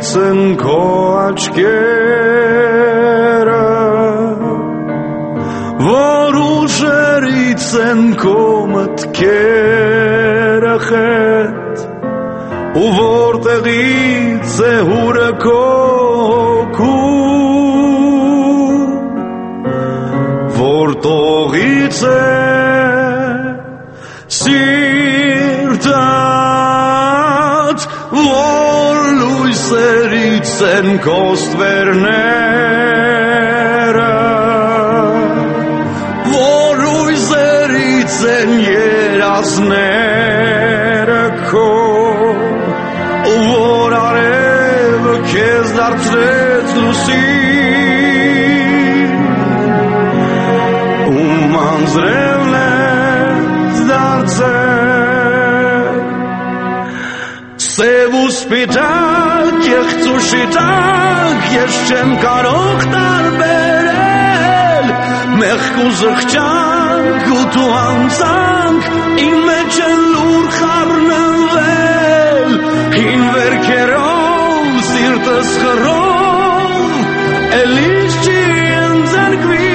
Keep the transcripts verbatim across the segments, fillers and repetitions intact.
Ողորմելից են քո աչքերը, որ ուժերից են քո մտքերը խետ, ու որտեղից է հուրը քո հոգում, որ տողից է սիրտդ, որ լույսերից են քո ստվերները, որ լույսերից են երազները քո, որ արևը քեզ դարձրեց լուսին, ում անձրևն ես դարձել, սև ու սպիտակ, կեղծ ու շիտակ, ես չեմ կարող տարբերել, մեղք ու զղջանք ու դու անձանք, իմ մեջ են լուր խառնվել, հին վերքերով, սիրտս խռով, էլիս չի ընձեռքվի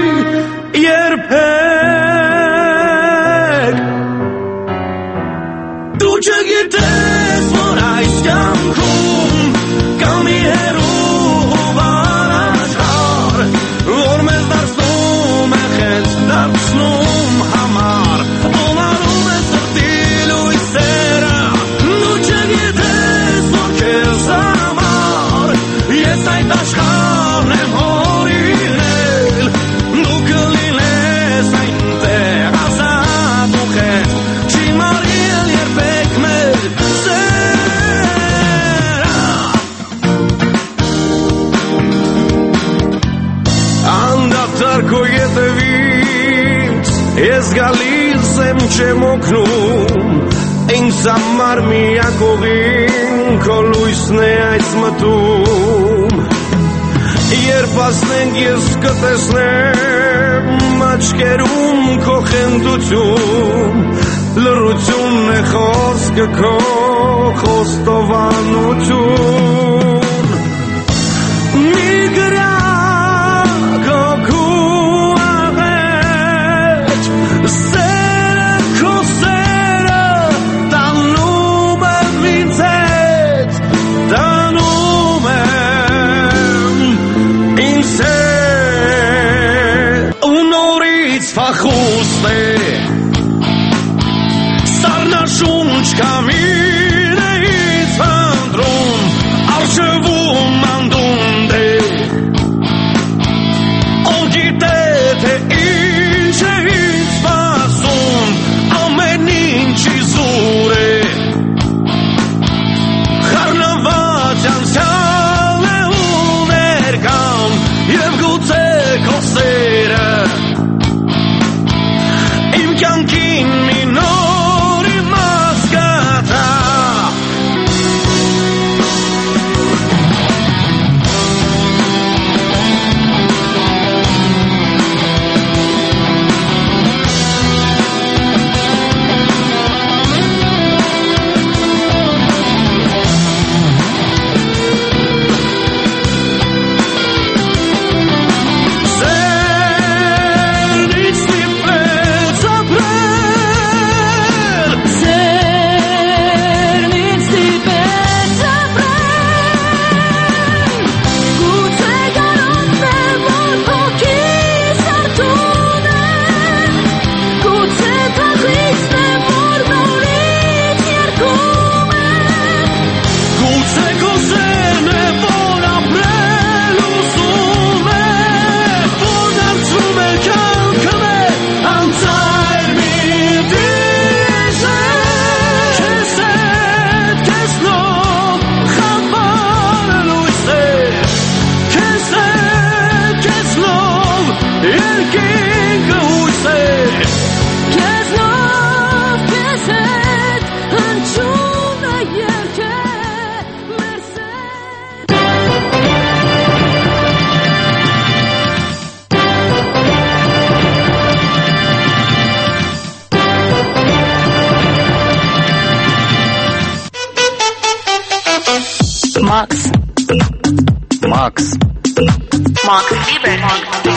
երբեք, դու չգիտես, որ այս կյանքում կա մի հերու վարաշար, որ մեզ դարձնում է խենց դարձնում համար, ոնարում է սրտի լույսերը, դու չգիտես, որ քեզ համար ես այդ աշխարհն եմ հորինել, դու կլինես այնտեղ ազատ ու խետ, չի մարել երբեք մեր սերը, անդադար քո ետևից ես գալիս եմ չեմ օգնում, ինձ համար միակ ուղին քո լույսն է այս մտում, երբ ասնենք ես կտեսնեմ աչքերում քո խնդություն, լռությունն է խոսքը քո խոստովանություն, մի գրա քո քու աղետ, սերը քո սերը տանում եմ ինձ հետ, տանում եմ ինձ հետ, ու նորից փախուստ է սառնաշունչ կամինեից հանդրում, արժևում անդունդ է, ով գիտե թե ինչ է ինձ սպասում, ամեն ինչի զուր է, խառնված անցյալ է ու ներկան, և գուցե քո սերը Max. Max Liberty.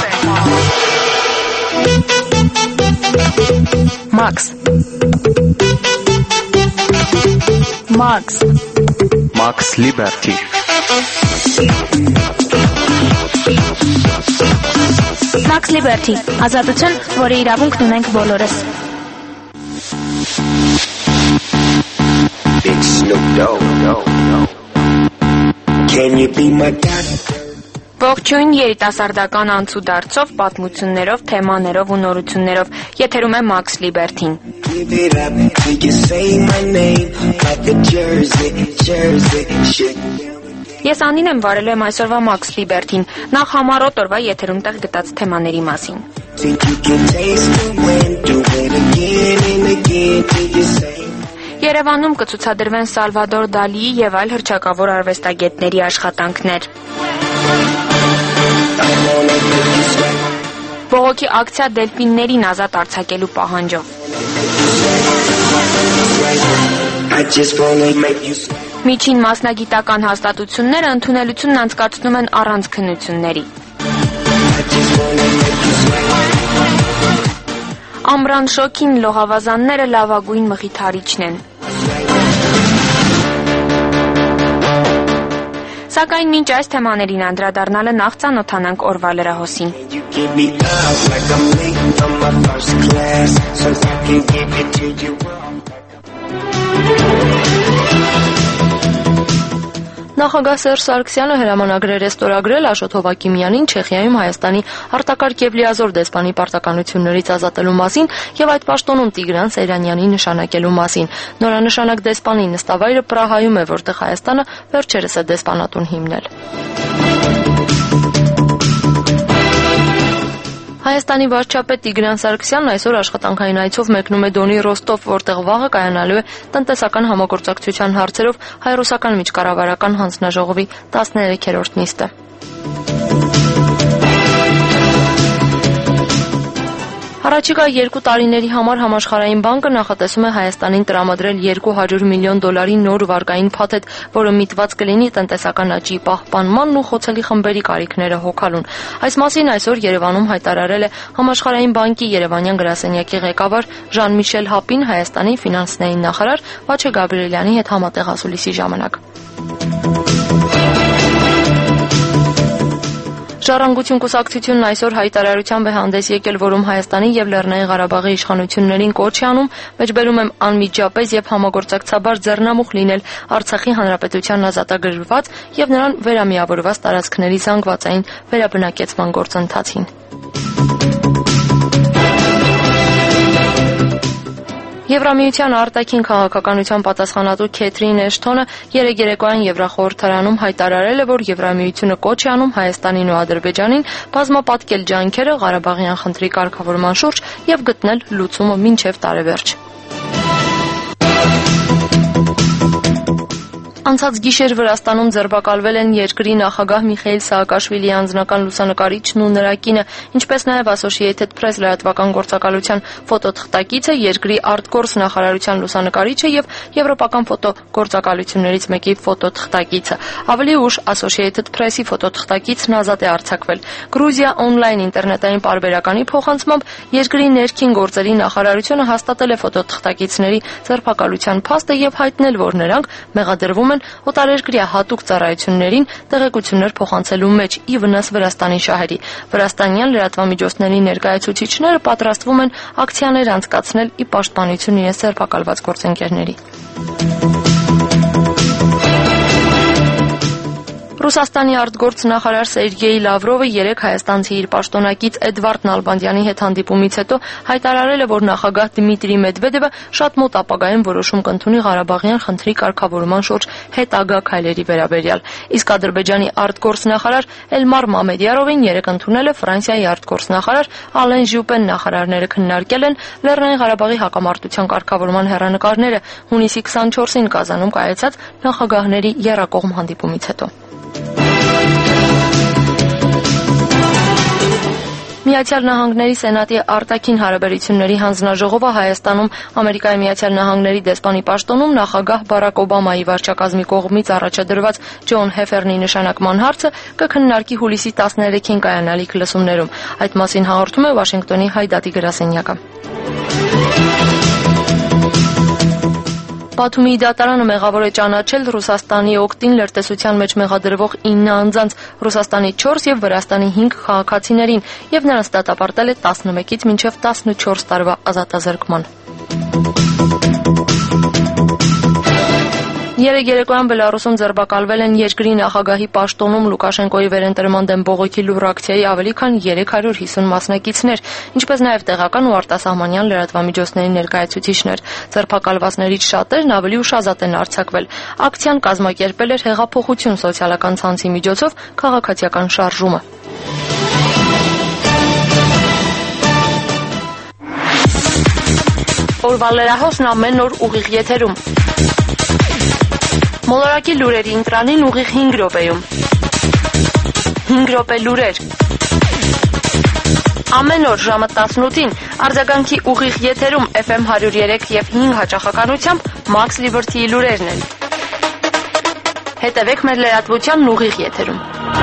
Max. Max. Max Liberty. Max Liberty. Ազատություն, որի իրավունքն ունենք բոլորս։ Big Snoop Dogg. Can you be my doctor? Ողջույն երիտասարդական անցուդարձով, պատմություններով, թեմաներով ու նորություններով եթերում է Max Liberty-ն։ Ես Անին եմ, վարելու եմ այսօրվա Max Liberty-ն, նախ համառոտ օրվա եթերում տեղ գտած թեմաների մասին։ Երևանում կցուցադրվեն Սալվադոր Դալիի եւ այլ հռչակավոր արվեստագետների աշխատանքներ։ Բողոքի ակցիա դելֆիններին ազատ արձակելու պահանջով։ Միջին մասնագիտական հաստատությունները ընդունելությունն անցկացնում են առանց քննությունների։ Ամռան շոքին լողավազանները լավագույն մխիթարիչն են։ Սակայն մինչ այս թեմաներին անդրադառնալը նախ ծանոթանանք օրվա լրահոսին։ Նախագահ Սերժ Սարգսյանը հրամանագրեր է ստորագրել Աշոտ Հովակիմյանին Չեխիայում Հայաստանի արտակարգ եւ լիազոր դեսպանի պարտականություններից ազատելու մասին եւ այդ պաշտոնում Տիգրան Սեյրանյանի նշանակելու մասին։ Նորանշանակ դեսպանի նստավայրը Պրահայում է, որտեղ Հայաստանը վերջերս է դեսպանատուն հիմնել։ Հայաստանի վարչապետ Տիգրան Սարգսյանն այսօր աշխատանքային այցով մեկնում է Դոնի Ռոստով, որտեղ վաղը կայանալու է տնտեսական համագործակցության հարցերով հայ-ռուսական միջկառավարական հանձնաժողովի տասներեքերորդ նիստը։ Առաջիկա երկու տարիների համար Համաշխարհային բանկը նախատեսում է Հայաստանին տրամադրել երկու հարյուր միլիոն դոլարի նոր վարկային փաթեթ, որը միտված կլինի տնտեսական աճի պահպանմանն ու խոցելի խմբերի կարիքները հոգալուն։ Այս մասին այսօր Երևանում հայտարարել է Համաշխարհային բանկի Երևանյան գրասենյակի ղեկավար Ժան-Միշել Հապին Հայաստանի ֆինանսների նախարար Վաչե Գաբրիելյանի հետ համատեղ ասուլիսի ժամանակ։ Ժառանգություն կուսակցությունն այսօր հայտարարությամբ է հանդես եկել, որում Հայաստանի եւ Լեռնային Ղարաբաղի իշխանություններին կոչ է անում, մեջբերում եմ անմիջապես եւ համագործակցաբար ձեռնամուխ լինել Արցախի հանրապետության ազատագրված եւ նրան վերամիավորված տարածքների զանգվածային վերաբնակեցման գործընթացին։ Եվրամիության արտաքին քաղաքականության պատասխանատու Քեթրին Էշթոնը երեկ երեկոյան Եվրախորհրդարանում հայտարարել է, որ Եվրամիությունը կոչ է անում Հայաստանին ու Ադրբեջանին բազմապատկել ջանքերը Ղարաբաղյան խնդրի կարգավորման շուրջ եւ գտնել լուծումը մինչեւ տարեվերջ։ Անցած գիշեր Վրաստանում ձերբակալվել են երկրի նախագահ Միխայիլ Սաակաշվիլիի անձնական լուսանկարիչն ու նրա կինը, ինչպես նաև Associated Press լրատվական գործակալության ֆոտոթղթակիցը, երկրի արտգործ նախարարության լուսանկարիչը եւ եվրոպական ֆոտոգործակալություններից մեկի ֆոտոթղթակիցը։ Ավելի ուշ Associated Press-ի ֆոտոթղթակիցն ազատ է արձակվել։ Գրուզիա օնլայն ինտերնետային պարբերականի փոխանցմամբ երկրի ներքին գործերի նախարարությունը հաստատել է ֆոտոթղթակիցների ձերբակալության փաստը եւ հայտնել, որ նրանք մեղադրվում օտարերկրյա հատուկ ծառայություններին տեղեկություններ փոխանցելու մեջ ի վնաս Վրաստանի շահերի։ Վրաստանյան լրատվամիջոցների ներկայացուցիչները պատրաստվում են ակցիաներ անցկացնել ի պաշտպանություն իրենց ձերբակալված գործընկերների։ Ռուսաստանի արտգործ նախարար Սերգեյ Լավրովը երեկ հայաստանցի իր պաշտոնակից Էդվարդ Նալբանդյանի հետ հանդիպումից հետո հայտարարել է, որ նախագահ Դմիտրի Մեդվեդևը շատ մոտ ապագայում որոշում կընդունի Ղարաբաղյան խնդրի կարգավորման շուրջ հետագա քայլերի վերաբերյալ։ Իսկ Ադրբեջանի արտգործ նախարար Էլմար Մամեդյարովին երեկ ընդունել է Ֆրանսիայի արտգործ նախարար Ալեն Ժյուպեն։ Նախարարները քննարկել են Լեռնային Ղարաբաղի հակամարտության կարգավորման հեռանկարները հունիսի քսանչորսին Կազանում կայացած նախագահների եռակողմ հանդիպումից հետո։ Միացյալ Նահանգների Սենատի արտաքին հարաբերությունների հանձնաժողովը Հայաստանում Ամերիկայի Միացյալ Նահանգների դեսպանի պաշտոնում նախագահ Բարակ Օբամայի վարչակազմի կողմից առաջադրված Ջոն Հեֆերնի նշանակման հարցը կքննարկի հուլիսի տասներեքին կայանալիք լսումներում։ Այդ մասին հաղորդում է Վաշինգտոնի Հայդատի գրասենյակը։ Բաթումի դատարանը մեղավոր է ճանաչել Ռուսաստանի օգտին լրտեսության մեջ մեղադրվող ինը անձանց, Ռուսաստանի չորս եւ Վրաստանի հինգ քաղաքացիներին եւ նրանց դատապարտել է տասնմեկից մինչեւ տասնչորս տարվա ազատազրկման։ Երեկ երեկոյան Բելարուսում ձերբակալվել են երկրի նախագահի պաշտոնում Լուկաշենկոյի վերընտրման դեմ բողոքի լուր ակցիայի ավելի քան երեք հարյուր հիսուն մասնակիցներ, ինչպես նաև տեղական ու արտասահմանյան լրատվամիջոցների ներկայացուցիչներ։ Ձերբակալվածներից շատերն ավելի ուշազատ են արձակվել։ Ակցիան կազմակերպել էր Հեղափոխություն սոցիալական ցանցի միջոցով քաղաքացիական շարժումը։ Օրվա լրահոսն ամեն օր ուղիղ եթերում։ Մոլորակի լուրերի ընտրանին ուղիղ հինգ րոպեում։ հինգ րոպե լուրեր։ Ամեն օր ժամը տասնութին արձագանքի ուղիղ եթերում Էֆ Էմ հարյուր երեք եւ հինգ հաճախականությամբ Max Liberty-ի լուրերն են։ Հետևեք մեր լրատվությանն ուղիղ եթերում։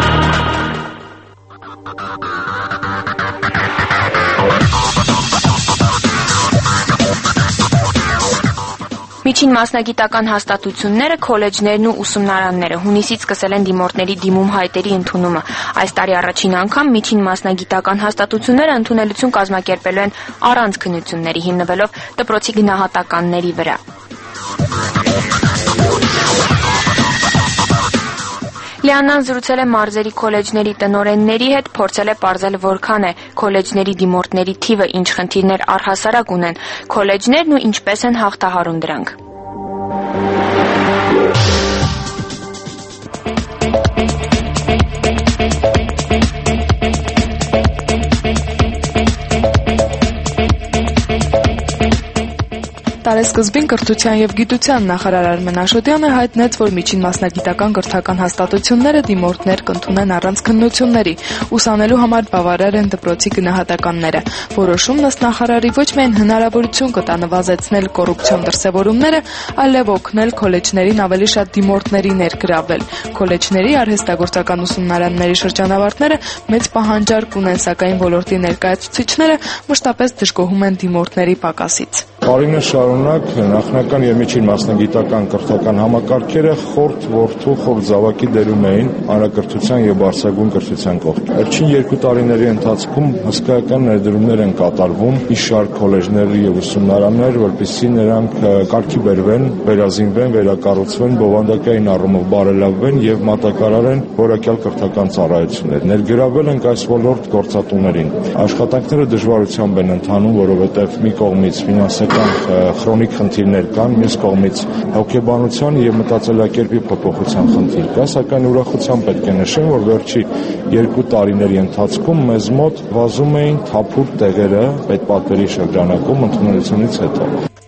Միջին մասնագիտական հաստատությունները, քոլեջներն ու ուսումնարանները հունիսից սկսել են դիմորդների դիմում հայտերի ընդունումը։ Այս տարի առաջին անգամ միջին մասնագիտական հաստատությունները ընդունելություն կազմակերպելու են առանց քննությունների, հիմնվելով դպրոցի գնահատականների վրա։ Լիանան զրուցել է մարզերի քոլեջների տնօրենների հետ, փորձել է պարզել որքան է քոլեջների դիմորդների թիվը, ինչ խնդիրներ առհասարակ ունեն քոլեջներն ու ինչպես են հաղթահարում դրանք։ Տարեսկզբին կրթության եւ գիտության նախարար Արմեն Աշոտյանը հայտնեց, որ միջին մասնագիտական կրթական հաստատությունները դիմորդներ կընդունեն առանց քննությունների, ուսանելու համար բավարար են դպրոցի գնահատականները։ Որոշումն ըստ նախարարի ոչ միայն հնարավորություն կտա նվազեցնել կոռուպցիոն դրսևորումները, այլև օգնել քոլեջներին ավելի շատ դիմորդների ներգրավել։ Քոլեջների արհեստագործական ուսումնարանների շրջանավարտները մեծ պահանջարկ ունեն, սակայն ոլորտի ներկայացուցիչները մշտապես դժգոհում են դիմորդների պակասից։ Տարիներ շարունակ նախնական եւ միջին մասնագիտական կրթական համակարգերը խորթ որդու խորթ զավակի դերում էին հանրակրթության եւ բարձրագույն կրթության կողքին։ Վերջին երկու տարիների ընթացքում հսկայական ներդրումներ են կատարվում մի շարք քոլեջներ եւ ուսումնարաններ, որպեսզի նրանք կարգի բերվեն, վերազինվեն, վերակառուցվեն, բովանդակային առումով բարելավվեն եւ մատակարարեն որակյալ կրթական ծառայություններ։ Ներգրավել ենք այս ոլորտ գործատուներին։ Աշխատանքները դժվարությամբ են ընթանում, որովհետեւ մի կողմից ֆինանսական քրոնիկ խնդիրներ կան, մյուս կողմից հոգեբանության եւ մտածելակերպի փոփոխության խնդիր կա, սակայն ուրախությամբ պետք է նշեմ, որ վերջի երկու տարիների ընթացքում մեզ մոտ վազում էին թափուր տեղերը պետպատվերի շրջանակում ընդունելությունից հետո։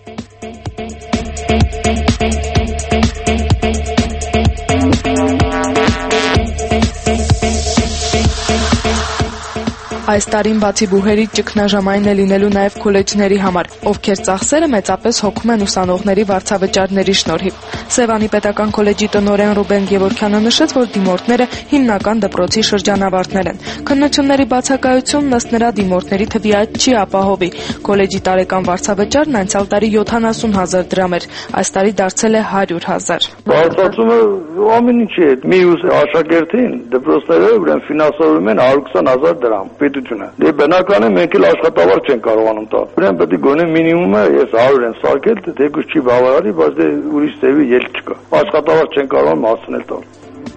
Այս տարին բացի բուհերի ճգնաժամային է լինելու նաև քոլեջների համար, ովքեր ծախսերը մեծապես հոգում են ուսանողների վարձավճարների շնորհիվ։ Սևանի պետական քոլեջի տնօրեն Ռուբեն Գևորգյանը նշեց, որ դիմորդները հիմնական դպրոցի շրջանավարտներ են։ Քննությունների բացակայությունն ըստ նրա դիմորդների թվի աճ չի ապահովի։ Քոլեջի տարեկան վարձավճարն անցյալ տարի յոթանասուն հազար դրամ էր, այս տարի դարձել է հարյուր հազար։ Բարձրացումը ամեն ինչ է։ Մի աշակերտին դպրոցները ուրեմն ֆինանսավորում են հարյուր քսան հազար դրամ։ Դե բնական է մենք էլ աշխատավար չենք կարողանում տալ։ Ուրեմն պետք է գոնե մինիմումը ես հարյուր եմ սարքել, դեպս չի բավարարի, բայց դե ուրիշ ծևի ելք չկա։ Աշխատավար չենք կարողանում հասնել տալ։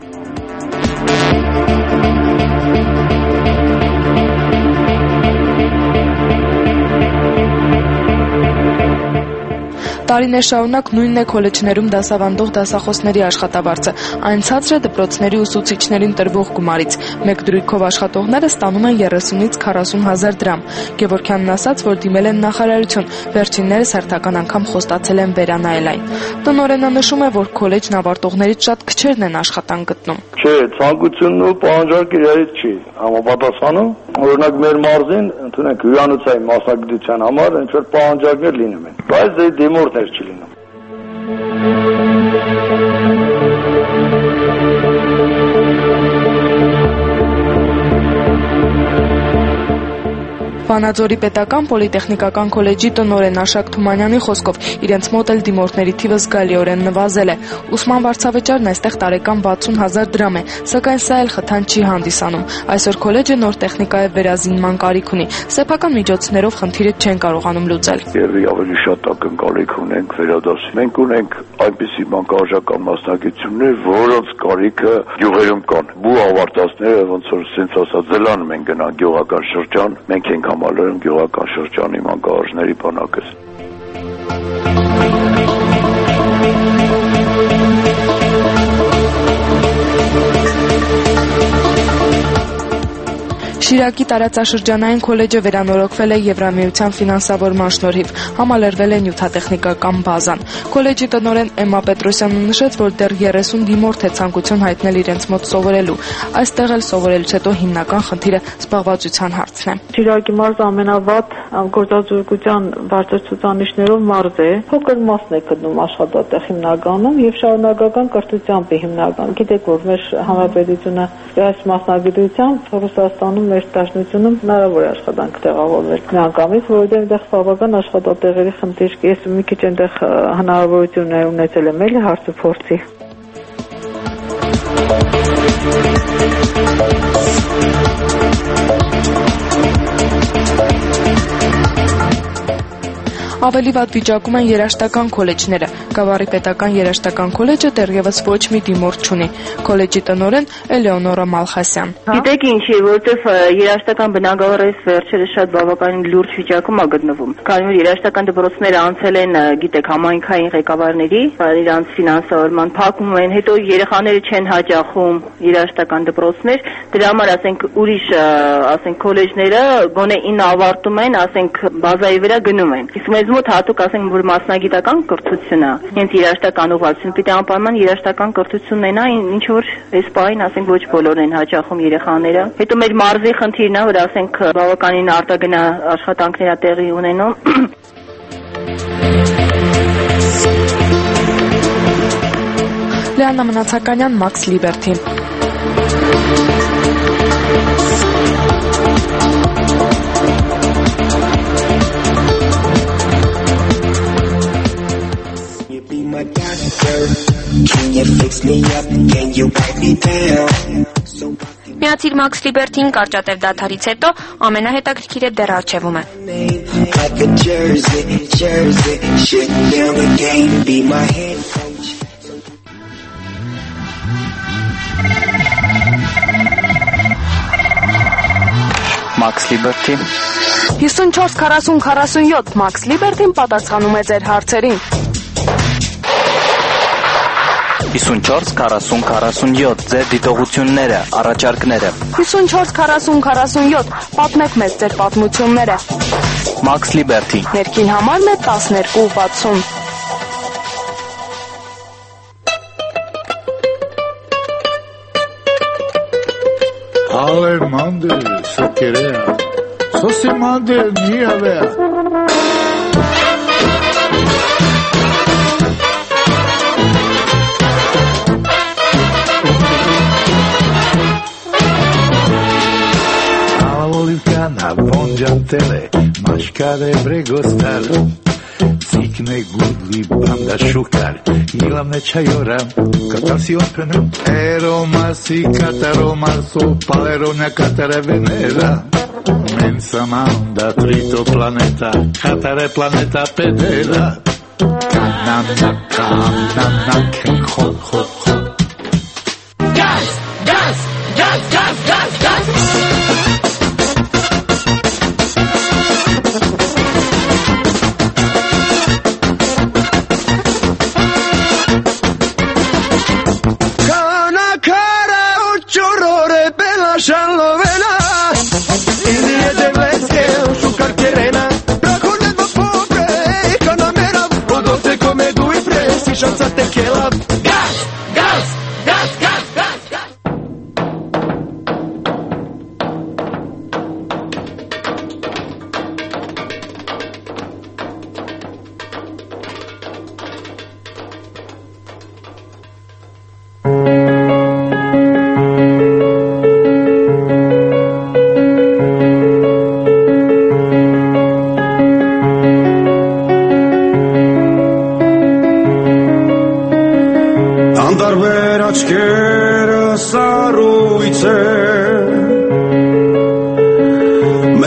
Տարիներ շարունակ նույնն է քոլեջներում դասավանդող դասախոսների աշխատավարձը, այն ցածր է դպրոցների ուսուցիչներին տրվող գումարից։ Մեկ դրույքով աշխատողները ստանում են երեսունից քառասուն հազար դրամ։ Գևորգյանն ասաց, որ դիմել են նախարարություն, վերջիններս հերթական անգամ խոստացել են վերանայել այն։ Տնօրենը նշում է, որ քոլեջն ավարտողներից շատ քչերն են աշխատանք գտնում։ Չէ, ցանկությունն ու պահանջարկը իրարից չի համապատասխանում։ Օրինակ մեր մարզին ընդունենք հյուրանոցային մասնագիտության համար ինչ որ պահանջարկներ լինում են, բայց դե դեմորտներ չլինում։ Վանաձորի պետական պոլիտեխնիկական քոլեջի տնօրեն Աշակ Թումանյանի խոսքով իրենց մոտ էլ դիմորդների թիվը զգալիորեն նվազել է։ Ուսման վարձավճարն այստեղ տարեկան վաթսուն հազար դրամ է, սակայն սա էլ խթան չի հանդիսանում։ Այսօր քոլեջը նոր տեխնիկայի վերազինման կարիք ունի։ Սեփական միջոցներով խնդիրը չեն կարողանում լուծել։ Երևի ավելի շատ ակնկալիք ունենք վերադասի։ Մենք ունենք այնպիսի մանկավարժական մասնագիտություններ, որոնց կարիքը գյուղերում կան։ Բու ավարտածները ոնց որ sense ասած զլանում են գնան գյուղական շրջան, մենք ենք համալրում գյուղական շրջանի մանկավարժների բանակը։ Շիրակի տարածաշրջանային քոլեջը վերանորոգվել է Եվրամիության ֆինանսավորման շնորհիվ, համալրվել է նյութատեխնիկական բազան։ Քոլեջի տնօրեն Էմմա Պետրոսյանը նշեց, որ դեռ երեսուն դիմորդ է ցանկություն հայտնել իրենց մոտ սովորելու։ Այստեղ էլ սովորելուց հետո հիմնական խնդիրը զբաղվածության հարցն է։ Շիրակի մարզը ամենավատ գործազուրկության բարձր ցուցանիշներով մարզ է։ Փոքր մասն է գտնում աշխատատեղ հիմնականում եւ շարունակական կրթությամբ է հիմնական։ Գիտեք, որ մեր հանրապետությունը այս մասնագիտությամբ Ռուսաստանում մեր դաշնությունում հնարավոր է աշխատանք տեղավորվել միանգամից, որովհետև այնտեղ բավական աշխատատեղերի խնդիր կա։ Ես մի քիչ այնտեղ հնարավորություններ ունեցել եմ էլի հարց ու փորձի։ Ավելի վատ վիճակում են երաժշտական քոլեջները։ Գավառի պետական երաժշտական քոլեջը դեռևս ոչ մի դիմորդ չունի։ Քոլեջի տնօրեն Էլեոնորա Մալխասյան։ Գիտեք ինչի, որովհետև երաժշտական բնակավարից վերջերս շատ բավականին լուրջ վիճակում է գտնվում։ Քանի որ երաժշտական դպրոցները անցել են, գիտեք, համայնքային ղեկավարների, իրանց ֆինանսավորման փակում են, հետո երեխաները չեն հաճախում երաժշտական դպրոցներ, դրա համար ասենք ուրիշ, ասենք քոլեջները գոնե ինը ավարտում են, ասենք բազայի վրա գնում են։ Իսկ մեզ մոտ հատուկ ասենք որ մասնագիտական կրթություն է, հենց երաժշտական ուղղվածություն, պիտի անպայման երաժշտական կրթություն ունենա, ինչ որ այս պահին ասենք ոչ բոլորն են հաճախում երեխաները։ Հետո մեր մարզի խնդիրն է, որ ասենք բավականին արտագնա աշխատանքներ է տեղի ունենում։ Լեանա Մնացականյան, Մաքս Լիբերթի։ Միացիր Մաքս Լիբերթին կարճատև դադարից հետո ամենահետաքրքիրը դեռ առջևում է։ Մաքս Լիբերթի հիսունչորս քառասուն քառասունյոթ Մաքս Լիբերթին պատասխանում է ձեր հարցերին։ հիսունչորս քառասուն քառասունյոթ ձեր դիտողությունները, առաջարկները։ հիսունչորս քառասուն քառասունյոթ պատմեք մեզ ձեր պատմությունները։ Մաքս Լիբերթի Ներքին համարն է տասներկու վաթսուն։ Ale mande, so querea. So se mande ni avea. Olivcana, bongiantele, mașcare bregostar, Țicne gudli, banda șucar, Ilamne ceaiora, Catasion până, Eromasi, cataromaso, Paleronia, catare venera, Mensa manda, trito planeta, Catare planeta pedera, Canana, canana, ken hot, hot, hot. Gas, gas, gas, gas, gas, gas. Shallovena, India de Vleske, su cartierena, Racune do pobre, economera, Podote come due presi, șanța tequila. Gas, gas,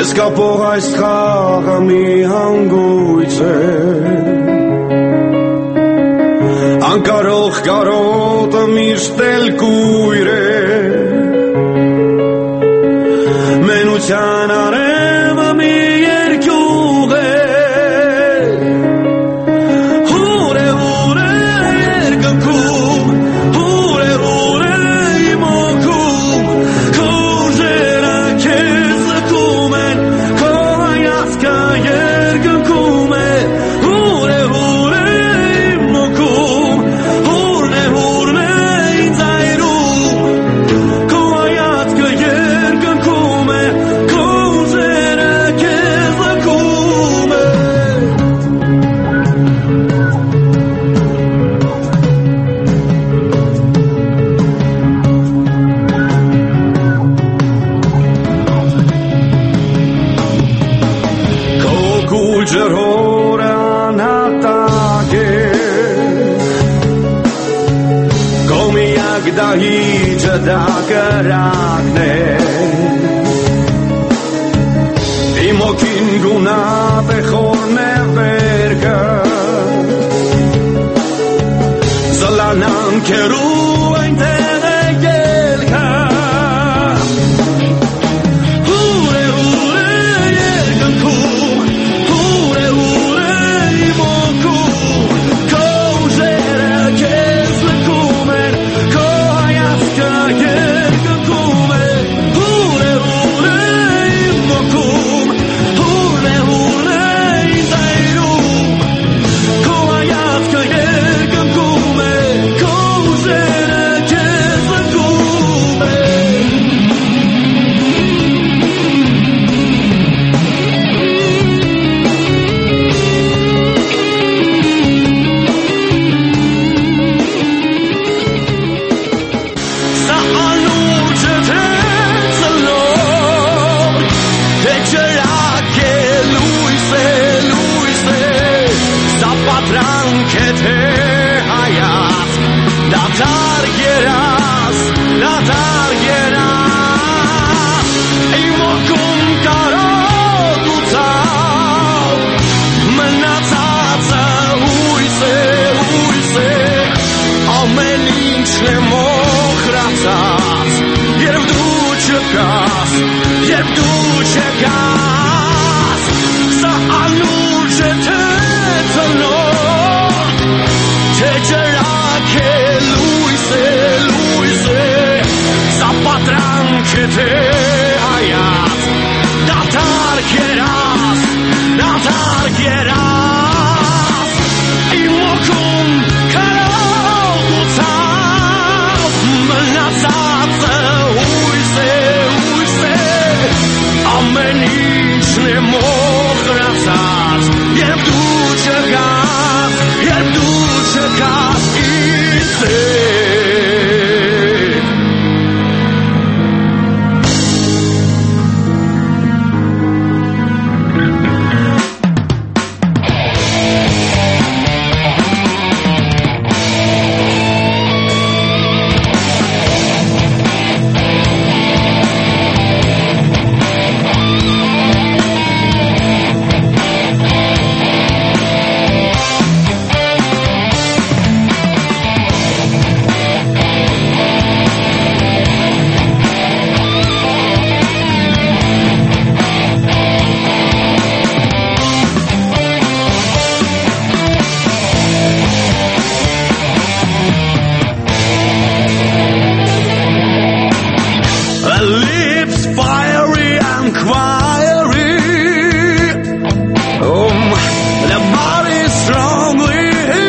Մեզ կապող այս խաղը մի հանգույց է Անկարող կարոտը միշտ էլ կույր է Մենության արևը մի երկյուղ է Հուր է, հուր է երկնքում Հուր է, հուր է իմ օգում Քո ուժերը քեզ լքում են Քո հայացքը երկնքում է Հուր է, հուր է իմ օգում Հուրն է, հուրն է ինձ այրում Քո հայացքը երկնքում է Քո ուժերը քեզ լքում է Քո կուլ ջրհորը անհատակ է Քո միակ դահիճը դա կրակն է Իմ օքին գունատ է խորն է վերքը Զլանան կերու այնտեղ է ելքը Հուր է, հուր է երկնքում Հուր է, հուր է իմ օգում Քո ուժերը քեզ լքում են Քո հայացքը երկնքում է Հուր է, հուր է իմ օգում Հուրն է, հուրն է ինձ այրում Քո հայացքը երկնքում է Քո ուժերը քեզ լքում է Սա անուրջը թե ծլոր Թե ջրակ է լույս է, լույս է Սա պատրանք է թե հայաց Դատար երաս, դատար երաս Իմ օգում կարոտ ու ցավ Մնացածը հույս է, հույս է Ամեն ինչն է մոխրացած Երբ դու չկաս, երբ դու չկաս Սա անուրջը թե ծնոր Թե ջրակ է լույս է, լույս է Սա պատրանք է թե հայաց Դատար կերաս, դատար կերաս Իմ օգում կարոտ ու ցավ Մնացածը հույս է, հույս է Ամեն ինչն է մոխրացած Երբ դու չկաս, երբ դու չկաս ինձ հետ Lips fiery and quiry um, The body strongly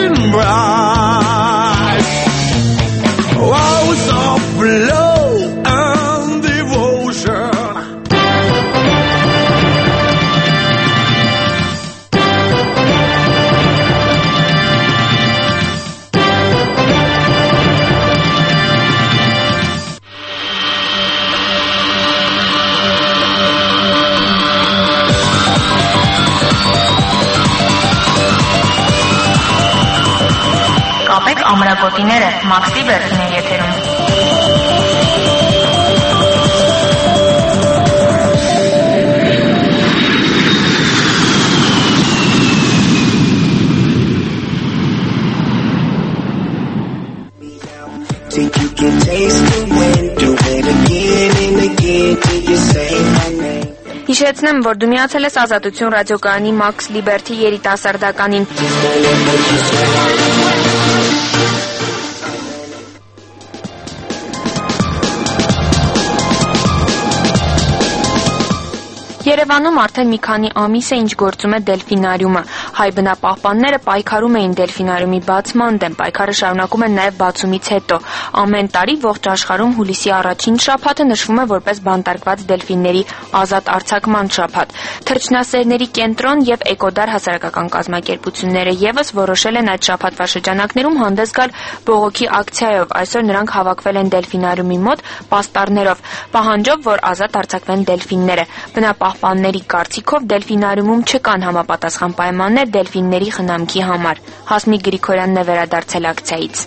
embraced Vows of love and devotion Կապեք ամրագոտիները Մաքս Լիբերթին է եթերում Հիշեցնեմ, որ դու միացել ես Ազատություն ռադիոկայանի Max Liberty երիտասարդականին։ Երևանում արդեն մի քանի ամիս է ինչ գործում է դելֆինարիումը։ Հայ բնապահպանները պայքարում էին դելֆինարիումի բացման դեմ, պայքարը շարունակում են նաև բացումից հետո։ Ամեն տարի ողջ աշխարհում հուլիսի առաջին շաբաթը նշվում է որպես բանտարկված դելֆինների ազատ արձակման շաբաթ։ Թռչնասերների կենտրոն եւ Էկոդար հասարակական կազմակերպությունները եւս որոշել են այդ շաբաթվա շրջանակներում հանդես գալ բողոքի ակցիայով։ Այսօր նրանք հավաքվել են դելֆինարիումի մոտ պաստառներով, պահանջով, որ ազատ արձակվեն դելֆինները։ Բնապահպանների կարծիքով դելֆինարիումում չկան համապատասխան պայմաններ դելֆինների խնամքի համար։ Հասմիկ Գրիգորյանն է վերադարձել ակցիայից։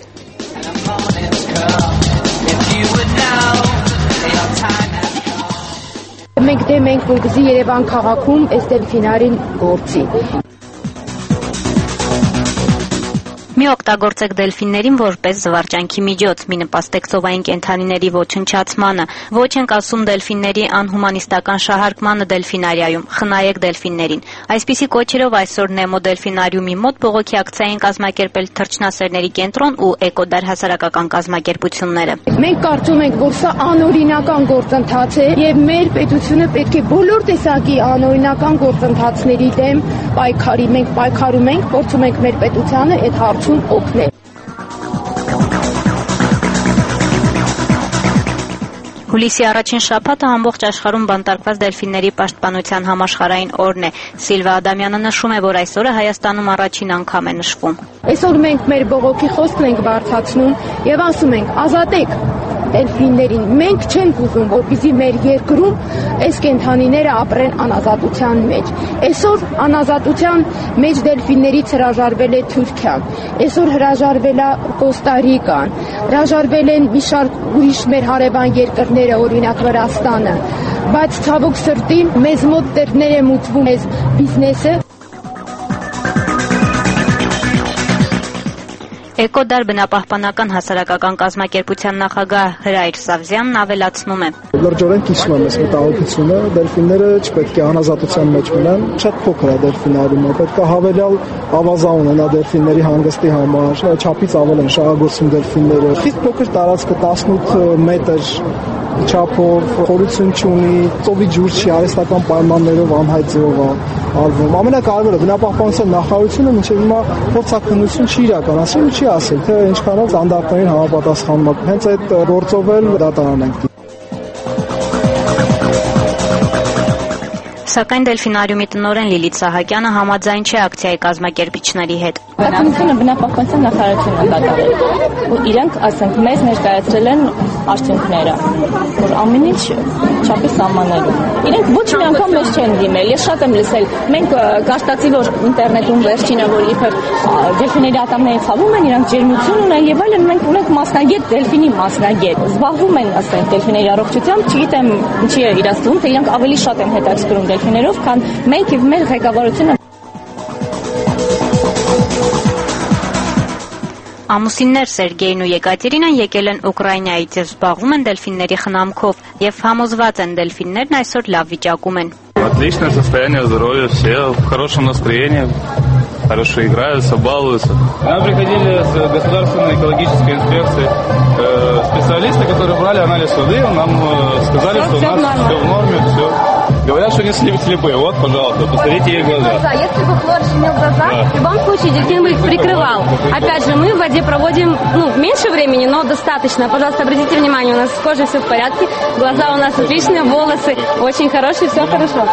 Մենք դեմ ենք, որպեսզի Երևան քաղաքում այս դելֆինարին գործի։ Մի օգտագործեք դելֆիններին որպես զվարճանքի միջոց, մի նպաստեք ծովային կենդանիների ոչնչացմանը, ոչ ենք ասում դելֆինների անհումանիստական շահարկմանը դելֆինարիայում, խնայեք դելֆիններին։ Այսպիսի կոչերով այսօր Նեմո դելֆինարիումի մոտ բողոքի ակցիա են կազմակերպել Թռչնասերների կենտրոն ու Էկոդար հասարակական կազմակերպությունները։ Մենք կարծում ենք, որ սա անօրինական գործընթաց է եւ մեր պետությունը պետք է բոլոր տեսակի անօրինական գործընթացների դեմ պայքարի։ Մենք պայքարում ենք, փորձում ենք մեր պետությանը այդ հարցում օգնել։ Հուլիսի առաջին շաբաթը ամբողջ աշխարհում բանտարկված դելֆինների պաշտպանության համաշխարհային օրն է։ Սիլվա Ադամյանը նշում է, որ այս օրը Հայաստանում առաջին անգամ է նշվում։ Այսօր մենք մեր բողոքի խոսքն ենք բարձրացնում եւ ասում ենք՝ ազատեք դելֆիններին։ Մենք չենք ուզում, որպեսզի մեր երկրում այս կենդանիները ապրեն անազատության մեջ։ Այսօր անազատության մեջ դելֆիններից հրաժարվել է Թուրքիան, այսօր հրաժարվել է Կոստա Ռիկան, հրաժարվել են մի շարք ուրիշ մեր հարևան երկրները, օրինակ Վրաստանը, բայց ցավոք սրտի մեզ մոտ դեռներ է մուծվում այս բիզնեսը։ Էկոդար բնապահպանական հասարակական կազմակերպության նախագահ Հրայր Սավզյանն ավելացնում է. Լրջորեն կիսում եմ այս մտահոգությունը, դելֆինները չպետք է անազատության մեջ մնան, շատ փոքր է դելֆինարիումը, պետք է հավելյալ ավազան ունենա դելֆինների հանգստի համար, չափից ավել են շահագործում դելֆինները, խիստ փոքր տարածքը տասնութ մետր չափով, խորություն չունի, ծովի ջուր չի, արհեստական պայմաններով անհայտ ձևով է արվում։ Ամենակարևորը բնապահպանության նախարարությունը մինչև հիմա փորձաքննություն չի իրականացրել ու չի ասել, թե ինչքանով ստանդարտներին համապատասխանում է։ Հենց այդ գործով էլ դատարան ենք։ Սակայն դելֆինարիումի տնօրեն Լիլիթ Սահակյանը համաձայն չէ ակցիայի կազմակերպիչների հետ։ Կազմակերպությունը բնապահպանության նախարարությունն է կատարել։ Ու իրենք, ասենք, մեզ ներկայացրել են արդյունքները, որ ամեն ինչ չափի սահմաններում։ Իրենք ոչ մի անգամ մեզ չեն դիմել։ Ես շատ եմ լսել։ Մենք կարտացի, որ ինտերնետում վերջինը, որ իբր դելֆինների ատամները ցավում են, իրանք ջերմություն ունեն եւ այլն, մենք ունենք մասնագետ, դելֆինի մասնագետ։ Զբաղվում են, ասենք, դելֆինների առողջությամբ, չգիտեմ ինչի է իրացում, թե իրանք ավելի շատ են հետաքրքրում դելֆիներով, քան մենք եւ մեր ղեկավարությունը։ Ամուսիններ Սերգեյն ու Եկատերինան եկել են Ուկրաինայից եւ զբաղվում են դելֆինների խնամքով եւ համոզված են դելֆիններն այսօր լավ вичакում են։ Отличное состояние здоровья, все в хорошем настроении, хорошо играются, балуются. К нам приходили с государственной экологической инспекции э, специалисты, которые брали анализ воды, нам э, сказали, что, что у нас все в норме, все. Говорят, что не слепые. Вот, пожалуйста, посмотрите их глаза. Если бы хлорж имел глаза, да. В любом случае дельфин бы их прикрывал. Опять же, мы в воде проводим, ну, меньше времени, но достаточно. Пожалуйста, обратите внимание, у нас с кожей все в порядке, глаза у нас отличные, волосы очень хорошие, все хорошо.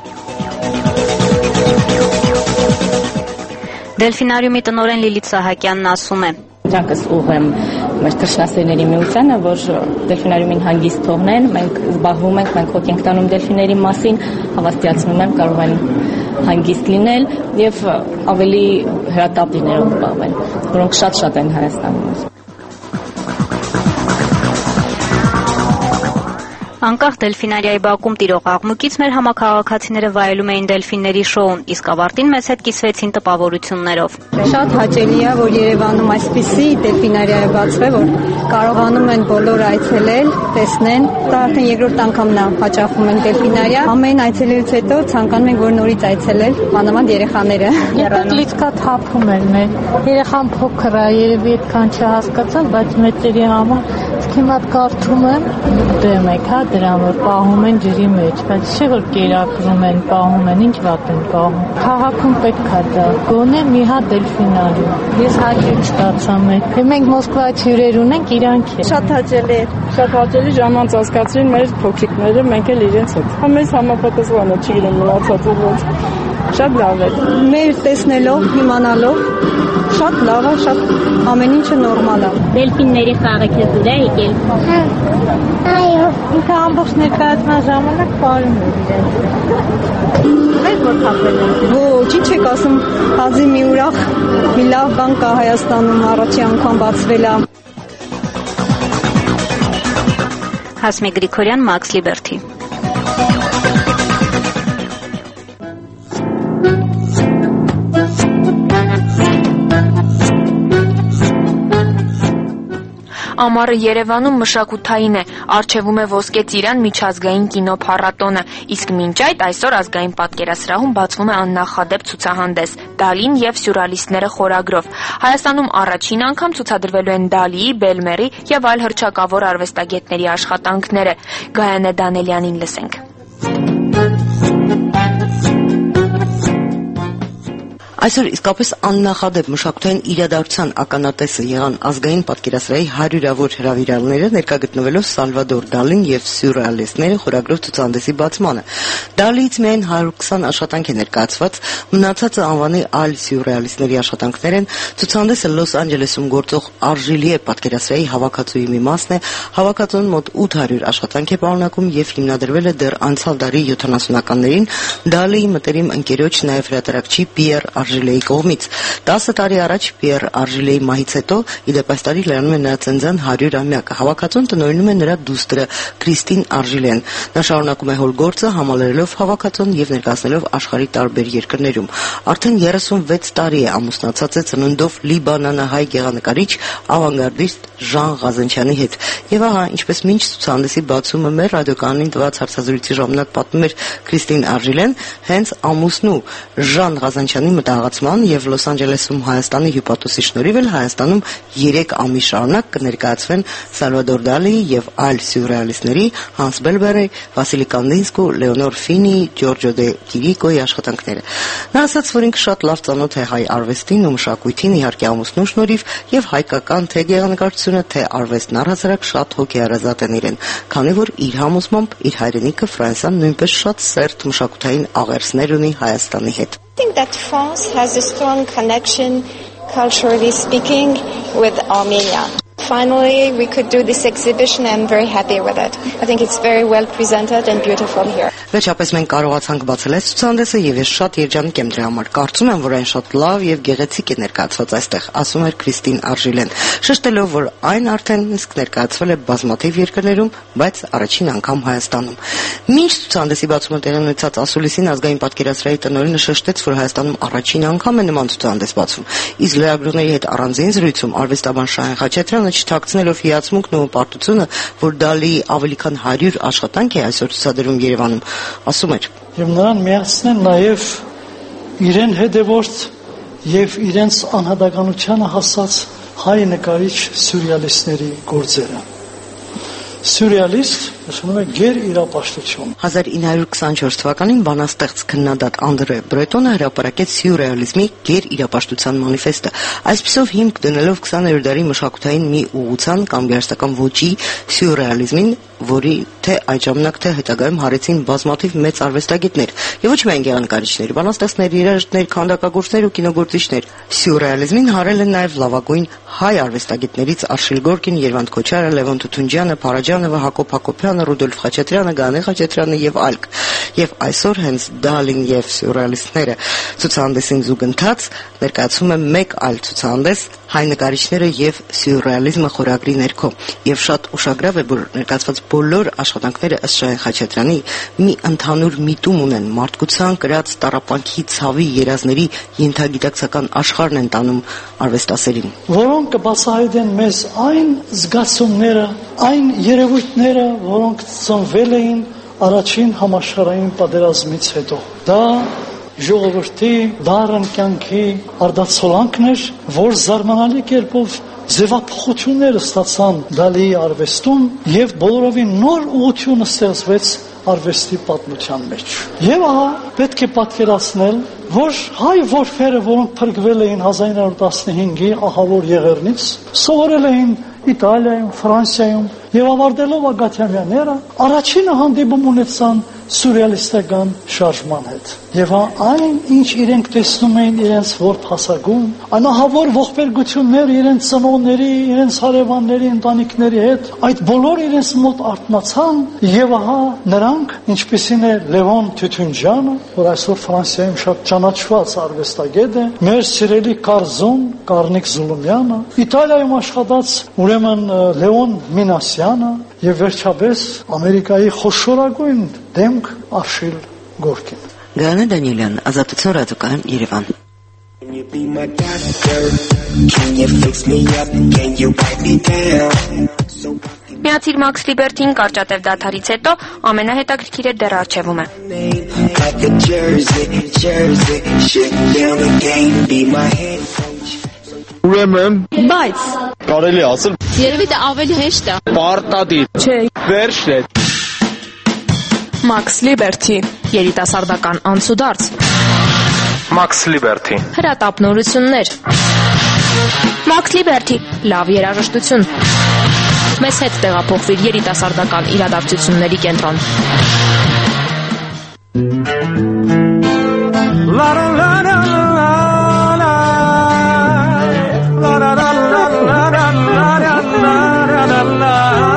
Դելֆինարիումի տնօրեն Լիլիթ Սահակյանն ասում է. Ճակս ուղեմ մեր թռչնասերների միությանը, որ դելֆինարիումին հանգիստ թողնեն, մենք զբաղվում ենք, մենք հոգ ենք տանում դելֆիների մասին, հավաստիացնում եմ, կարող են հանգիստ լինել եւ ավելի հրատապ լինելով զբաղվել, որոնք շատ-շատ են Հայաստանում։ Անկախ Դելֆինարիայի բակում տիրող աղմուկից մեր համաքաղաքացիները վայելում էին դելֆինների շոուն, իսկ ավարտին մեզ հետ կիսվեցին տպավորություններով։ Շատ հաճելի է, որ Երևանում այսպիսի դելֆինարիա է բացվել, որ կարողանում են բոլորը այցելել, տեսնեն։ Դա արդեն երկրորդ անգամն է հաճախում են դելֆինարիա։ Ամեն այցելելուց հետո ցանկանում են, որ նորից այցելել, մանավանդ երեխաները։ Լիցքա թափում են մեր երեխան փոքր է, երևի այդքան չհասկացան, բայց մեծերի համար հիմա կարդում եմ դեմ եք, հա, դրան որ պահում են ջրի մեջ, բայց չէ որ կերակրում են, պահում են, ինչ վատ են պահում։ Քաղաքում պետք է դա, գոնե մի հատ դելֆինարիա։ Ես հաճույք ստացա մեկ։ Մենք Մոսկվայից հյուրեր ունենք, իրանք է։ Շատ հաճելի է։ Շատ հաճելի ժամանց անցկացրին մեր փոքրիկները, մենք էլ իրենց հետ։ Հա մեզ համապատասխան է, չի գիտեմ մնացածը ոնց։ Շատ լավ է։ Մեր տեսնելով, իմանալով շատ լավ է, շատ ամեն ինչը նորմալ է։ Դելֆինների խաղը քեզ դուր է եկել։ Այո, ինքը ամբողջ ներկայացման ժամանակ պարում է իրենց։ Մեծ որ թափել է։ Ոչ, ինչ եք ասում, հազի մի ուրախ, մի լավ բան կա Հայաստանում, առաջի անգամ բացվել է։ Հասմիկ Գրիգորյան, Max Liberty։ Ամառը Երևանում մշակութային է, առջևում է Ոսկե ծիրան միջազգային կինոփառատոնը, իսկ մինչ այդ այսօր ազգային պատկերասրահում բացվում է աննախադեպ ցուցահանդես «Դալին եւ սյուրռեալիստները» խորագրով։ Հայաստանում առաջին անգամ ցուցադրվելու են Դալիի, Բելմերի եւ այլ հռչակավոր արվեստագետների աշխատանքները։ Գայանե Դանելյանին լսենք։ Այսօր իսկապես աննախադեպ մշակութային իրադարձության ականատեսը եղան ազգային պատկերասրահի հարյուրավոր հրավիրալները ներկա գտնվելով Սալվադոր Դալին եւ սյուրռեալիստները խորագրով ցուցահանդեսի բացմանը։ Դալիից միայն հարյուր քսան աշխատանք է ներկայացված, մնացածը անվանի այլ սյուրռեալիստների աշխատանքներ են։ Ցուցահանդեսը Լոս Անջելեսում գործող Արժիլիե պատկերասրահի հավաքածուի մի մասն է։ Հավաքածուն մոտ ութ հարյուր աշխատանք է պարունակում եւ հիմնադրվել է դեռ անցյալ դարի յոթանասունականներին Դալիի մտերիմ ընկերոջ նաեւ հրատարակչի Պիեր Արժիլեի կողմից։ տասը տարի առաջ Պիեր Արժիլեի մահից հետո իդեպ այս տարի լրանում է նրա ծննդյան հարյուրամյակը։ Հավաքածուն տնօրինում է նրա դուստրը Կրիստին Արժիլեն։ Նա շարունակում է հոր գործը համալրելով հավաքածուն եւ ներկայացնելով աշխարհի տարբեր երկրներում։ Արդեն երեսունվեց տարի է ամուսնացած է ծննդով լիբանանահայ գեղանկարիչ ավանգարդիստ Ժան Ղազանչյանի հետ։ Եվ ահա, ինչպես մինչ ցուցահանդեսի բացումը մեր ռադիոկանին տված հարցազրույցի ժամանակ պատմում էր Կրիստին Արժիլեն, հենց ամուսնու Ժան Ղազանչյանի մտահղացման եւ Լոս Անջելեսում Հայաստանի հյուպատոսի շնորհիվ էլ Հայաստանում երեք ամիս շարունակ կներկայացվեն Սալվադոր Դալիի եւ այլ սյուրռեալիստների Հանս Բելբերի, Վասիլի Կանդինսկու, Լեոնոր Ֆինի, Ջորջո դե Կիրիկոյի աշխատանքները։ Նա ասաց, որ ինքը շատ լավ ծանոթ է հայ արվեստին ու մշակույթին, իհարկե ամուսնու շնորհիվ եւ հայկական թե գեղանկարչությունը, թե արվեստն առհասարակ շատ հոգեարազատ են իրեն, քանի որ իր համոզմամբ իր հայրենիքը Ֆրանսիան նույնպես շատ սերտ մշակութային աղերսներ ունի Հայաստանի հետ։ I think that France has a strong connection, culturally speaking, with Armenia. Finally, we could do this exhibition and I'm very happy with it. I think it's very well presented and beautiful here. Վերջապես մենք կարողացանք բացել այս ցուցահանդեսը եւ ես շատ երջանիկ եմ դրա համար։ Կարծում եմ, որ այն շատ լավ եւ գեղեցիկ է ներկայացված այստեղ, ասում էր Կրիստին Արժիլեն, շեշտելով, որ այն արդեն իսկ ներկայացվել է բազմաթիվ երկրներում, բայց առաջին անգամ Հայաստանում։ Մինչ ցուցահանդեսի բացումը տեղի ունեցած ասուլիսին ազգային պատկերասրահի տնօրենը շեշտեց, որ Հայաստանում առաջին անգամ է նման ցուցահանդես բացվում։ Իսկ լրագրողների հետ առանձին զրույցում արվեստաբան Շահեն Խաչատրյանը չթաքցնելով հիացմունքն ու պարտությունը, որ Դալիի ավելի քան հարյուր աշխատանք է այսօր ցուցադրում Երևանում, ասում էր. Եվ նրան միացնեն նաև իրեն հետևորդ եւ իրենց անհատականությանը հասած հայ նկարիչ սյուրռեալիստների գործերը։ Սյուրռեալիստ ասում է գեր իրապաշտություն։ հազար ինը հարյուր քսանչորս թվականին բանաստեղծ քննադատ Անդրե Բրետոնը հրապարակեց սյուրռեալիզմի գեր իրապաշտության մանիֆեստը։ Այսպիսով հիմք դնելով քսաներորդ դարի մշակութային մի ուղղության կամ գեղարվեստական ոճի սյուրռեալիզմին, որի թե այդ ժամանակ թե հետագայում հարեցին բազմաթիվ մեծ արվեստագետներ, եւ ոչ միայն գեղանկարիչներ, բանաստեղծներ, երաժիշտներ, քանդակագործներ ու կինոգործիչներ։ Սյուրռեալիզմին հարել են նաեւ լավագույն հայ արվեստագետներից Արշիլ Գորկին, Երվանդ Քոչարը, Լևոն Թութունջյանը, Փարաջանովը, Հակոբ Հակոբյանը, Ռուդոլֆ Խաչատրյանը, Գանե Խաչատրյանը եւ այլք։ Եվ այսօր հենց Դալին եւ սյուրռեալիստները ցուցահանդեսին զուգընթաց ներկայացում է մեկ այլ ցուցահանդես հայ նկարիչները եւ սյուրռեալիզմը խորագրի ներքո եւ շատ ուշագրավ է, որ ներկայացված բոլոր աշխատանքները ըստ Շահեն Խաչատրյանի մի ընդհանուր միտում ունեն, մարդկության կրած տառապանքի, ցավի, երազների ենթագիտակցական աշխարհն են տանում արվեստասերին, որոնք կբացահայտեն մեզ այն զգացումները, այն երևույթները, որոնք ծնվել էին առաջին համաշխարհային պատերազմից հետո։ Դա ժողովրդի դառն կյանքի արդացոլանքն էր, որ զարմանալի կերպով ձևափոխություններ ստացան Դալիի արվեստում եւ բոլորովին նոր ուղղություն ստեղծվեց արվեստի պատմության մեջ։ Եվ ահա պետք է պատկերացնել, որ հայ որբերը, որոնք փրկվել էին հազար ինը հարյուր տասնհինգի ահավոր եղեռնից, սովորել էին Իտալիայում, Ֆրանսիայում եւ ավարտելով ագաթյամյաները, առաջինը հանդիպում ունեցան սյուրռեալիստական շարժման հետ։ Եվ այն, ինչ իրենք տեսնում էին իրենց որբ հասակում, անահավոր ողբերգություններ իրենց ծնողների, իրենց հարևանների, ընտանիքների հետ, այդ բոլորը իրենց մոտ արթնացան եւ ահա նրանք, ինչպիսին է Լևոն Թյութունջյանը, որ այսօր Ֆրանսիայում շատ ճանաչված արվեստագետ է, մեր սիրելի Կարզուն, Կարնիկ Զուլումյանը, Իտալիայում աշխատած ուրեմն Լեոն Մինասյանը եւ վերջապես Ամերիկայի խոշորագույն դեմք Աշիլ Գորկին։ Գայանե Դանիելյան, Ազատություն ռադիոկայան, Երևան։ Միացիր Մաքս Լիբերթին կարճատև դադարից հետո ամենահետաքրքիրը դեռ առջևում է։ Ուրեմն, բայց կարելի ասել, երևի դա ավելի հեշտ է։ Պարտադիր։ Չէ։ Վերջն է։ Մաքս Լիբերթի, երիտասարդական անցուդարձ։ Մաքս Լիբերթի, հրատապնորություններ։ Մաքս Լիբերթի, լավ երաժշտություն։ Մեզ հետ տեղափոխվիր երիտասարդական իրադարձությունների կենտրոն։ La la la la la la la la la la la la.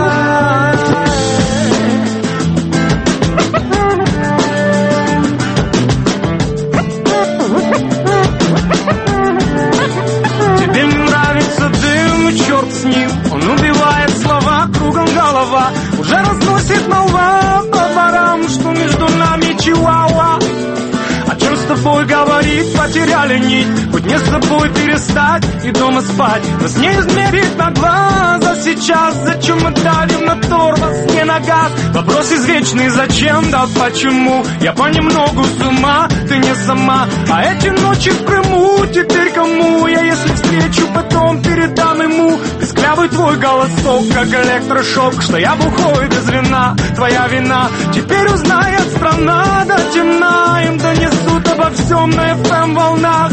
Тебе нравится дым, черт с ним, он убивает слова, кругом голова, уже разносит молва по дворам, что между нами чиуауа. О чем с тобой говорить, потеряли нить, хоть не с тобой перестать и дома спать, нас не измерить на глаз, а сейчас зачем мы давим на тормоз, не на газ, вопрос извечный, зачем, да почему, я понемногу с ума, ты не сама, а эти ночи в Крыму, теперь кому, я если встречу, потом передам ему, песклявый твой голосок, как электрошок, что я бухой без вина, твоя вина, теперь узнает страна, да темна, им донесут обо всем на эф эм волнах.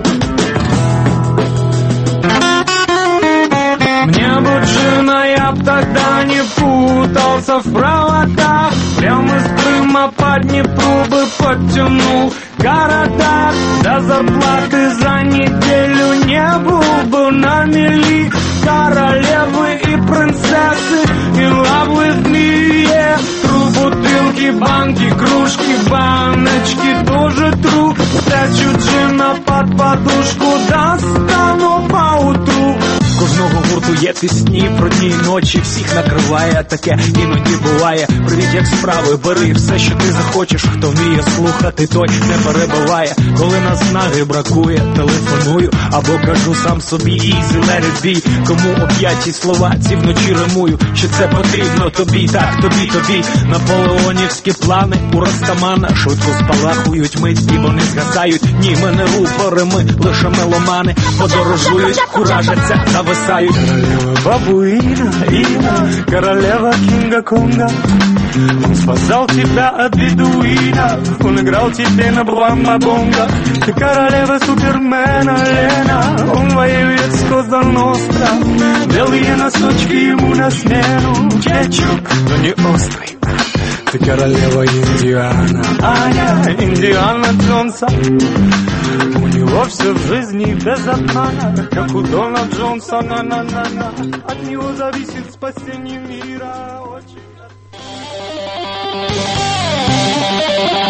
Мне бы джина, я б тогда не путался в проводах, прямо из Крыма по Днепру бы подтянул города, до зарплаты за неделю не был бы на мели, королевы и принцессы, in love with me, yeah. Тру бутылки, банки, кружки, баночки, тоже тру, прячу джина под подушку, достану поутру. Кожного гурту є пісні про дні і ночі, всіх накриває, таке іноді буває. Привіт, як справи, бери все, що ти захочеш, хто вміє слухати, той не перебиває. Коли наснаги бракує, телефоную, або кажу сам собі easy, let it be. Кому оп'яті слова ці вночі римую, що це потрібно тобі, так, тобі, тобі. Наполеонівські плани у Растамана швидко спалахують мить, і вони згасають. Ні, ми не рупори, ми лише меломани, подорожують, куражаться, зависають. Королева бабуина, Ина, королева Кинга-Конга. Он спасал тебя от бедуина, он играл тебе на бламба-бонга. Ты королева Супермена, Лена, он воюет с Коза Ностра. Белые носочки ему на смену, кетчуп, но не острый. Ты королева Индиана, Аня, Индиана Джонса. У него все в жизни без обмана, как у Дона Джонсона, на-на-на. От него зависит спасение мира. Очень...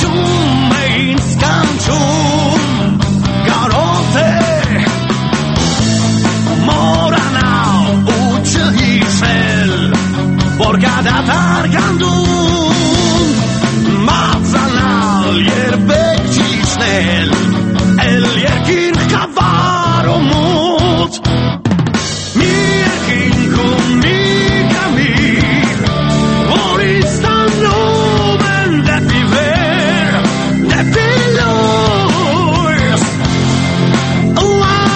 հիշում էին սկանչում կարող է մորանալ ու չհիշել որ գադատար գանդում մածանալ երբեք չիշնել էլ երկին խավար ու մութ մի երկինք ու մի կամիր որի ստանում են դեպի վեր դեպի լույս ու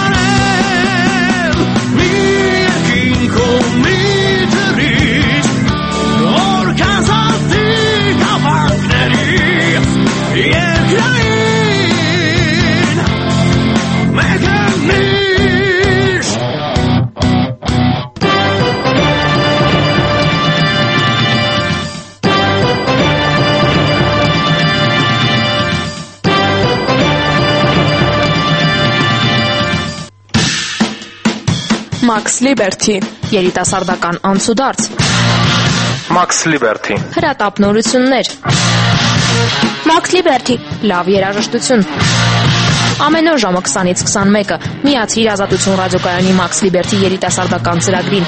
արել մի երկինք ու մի ջրիչ որ կազատի գավակների երկրային Max Liberty, երիտասարդական անցուդարձ։ Max Liberty, հրատապնորություններ։ Max Liberty, լավ երաժշտություն։ Ամեն օր ժամը քսանից քսանմեկը միացիր Ազատություն ռադիոկայանի Max Liberty երիտասարդական ծրագրին։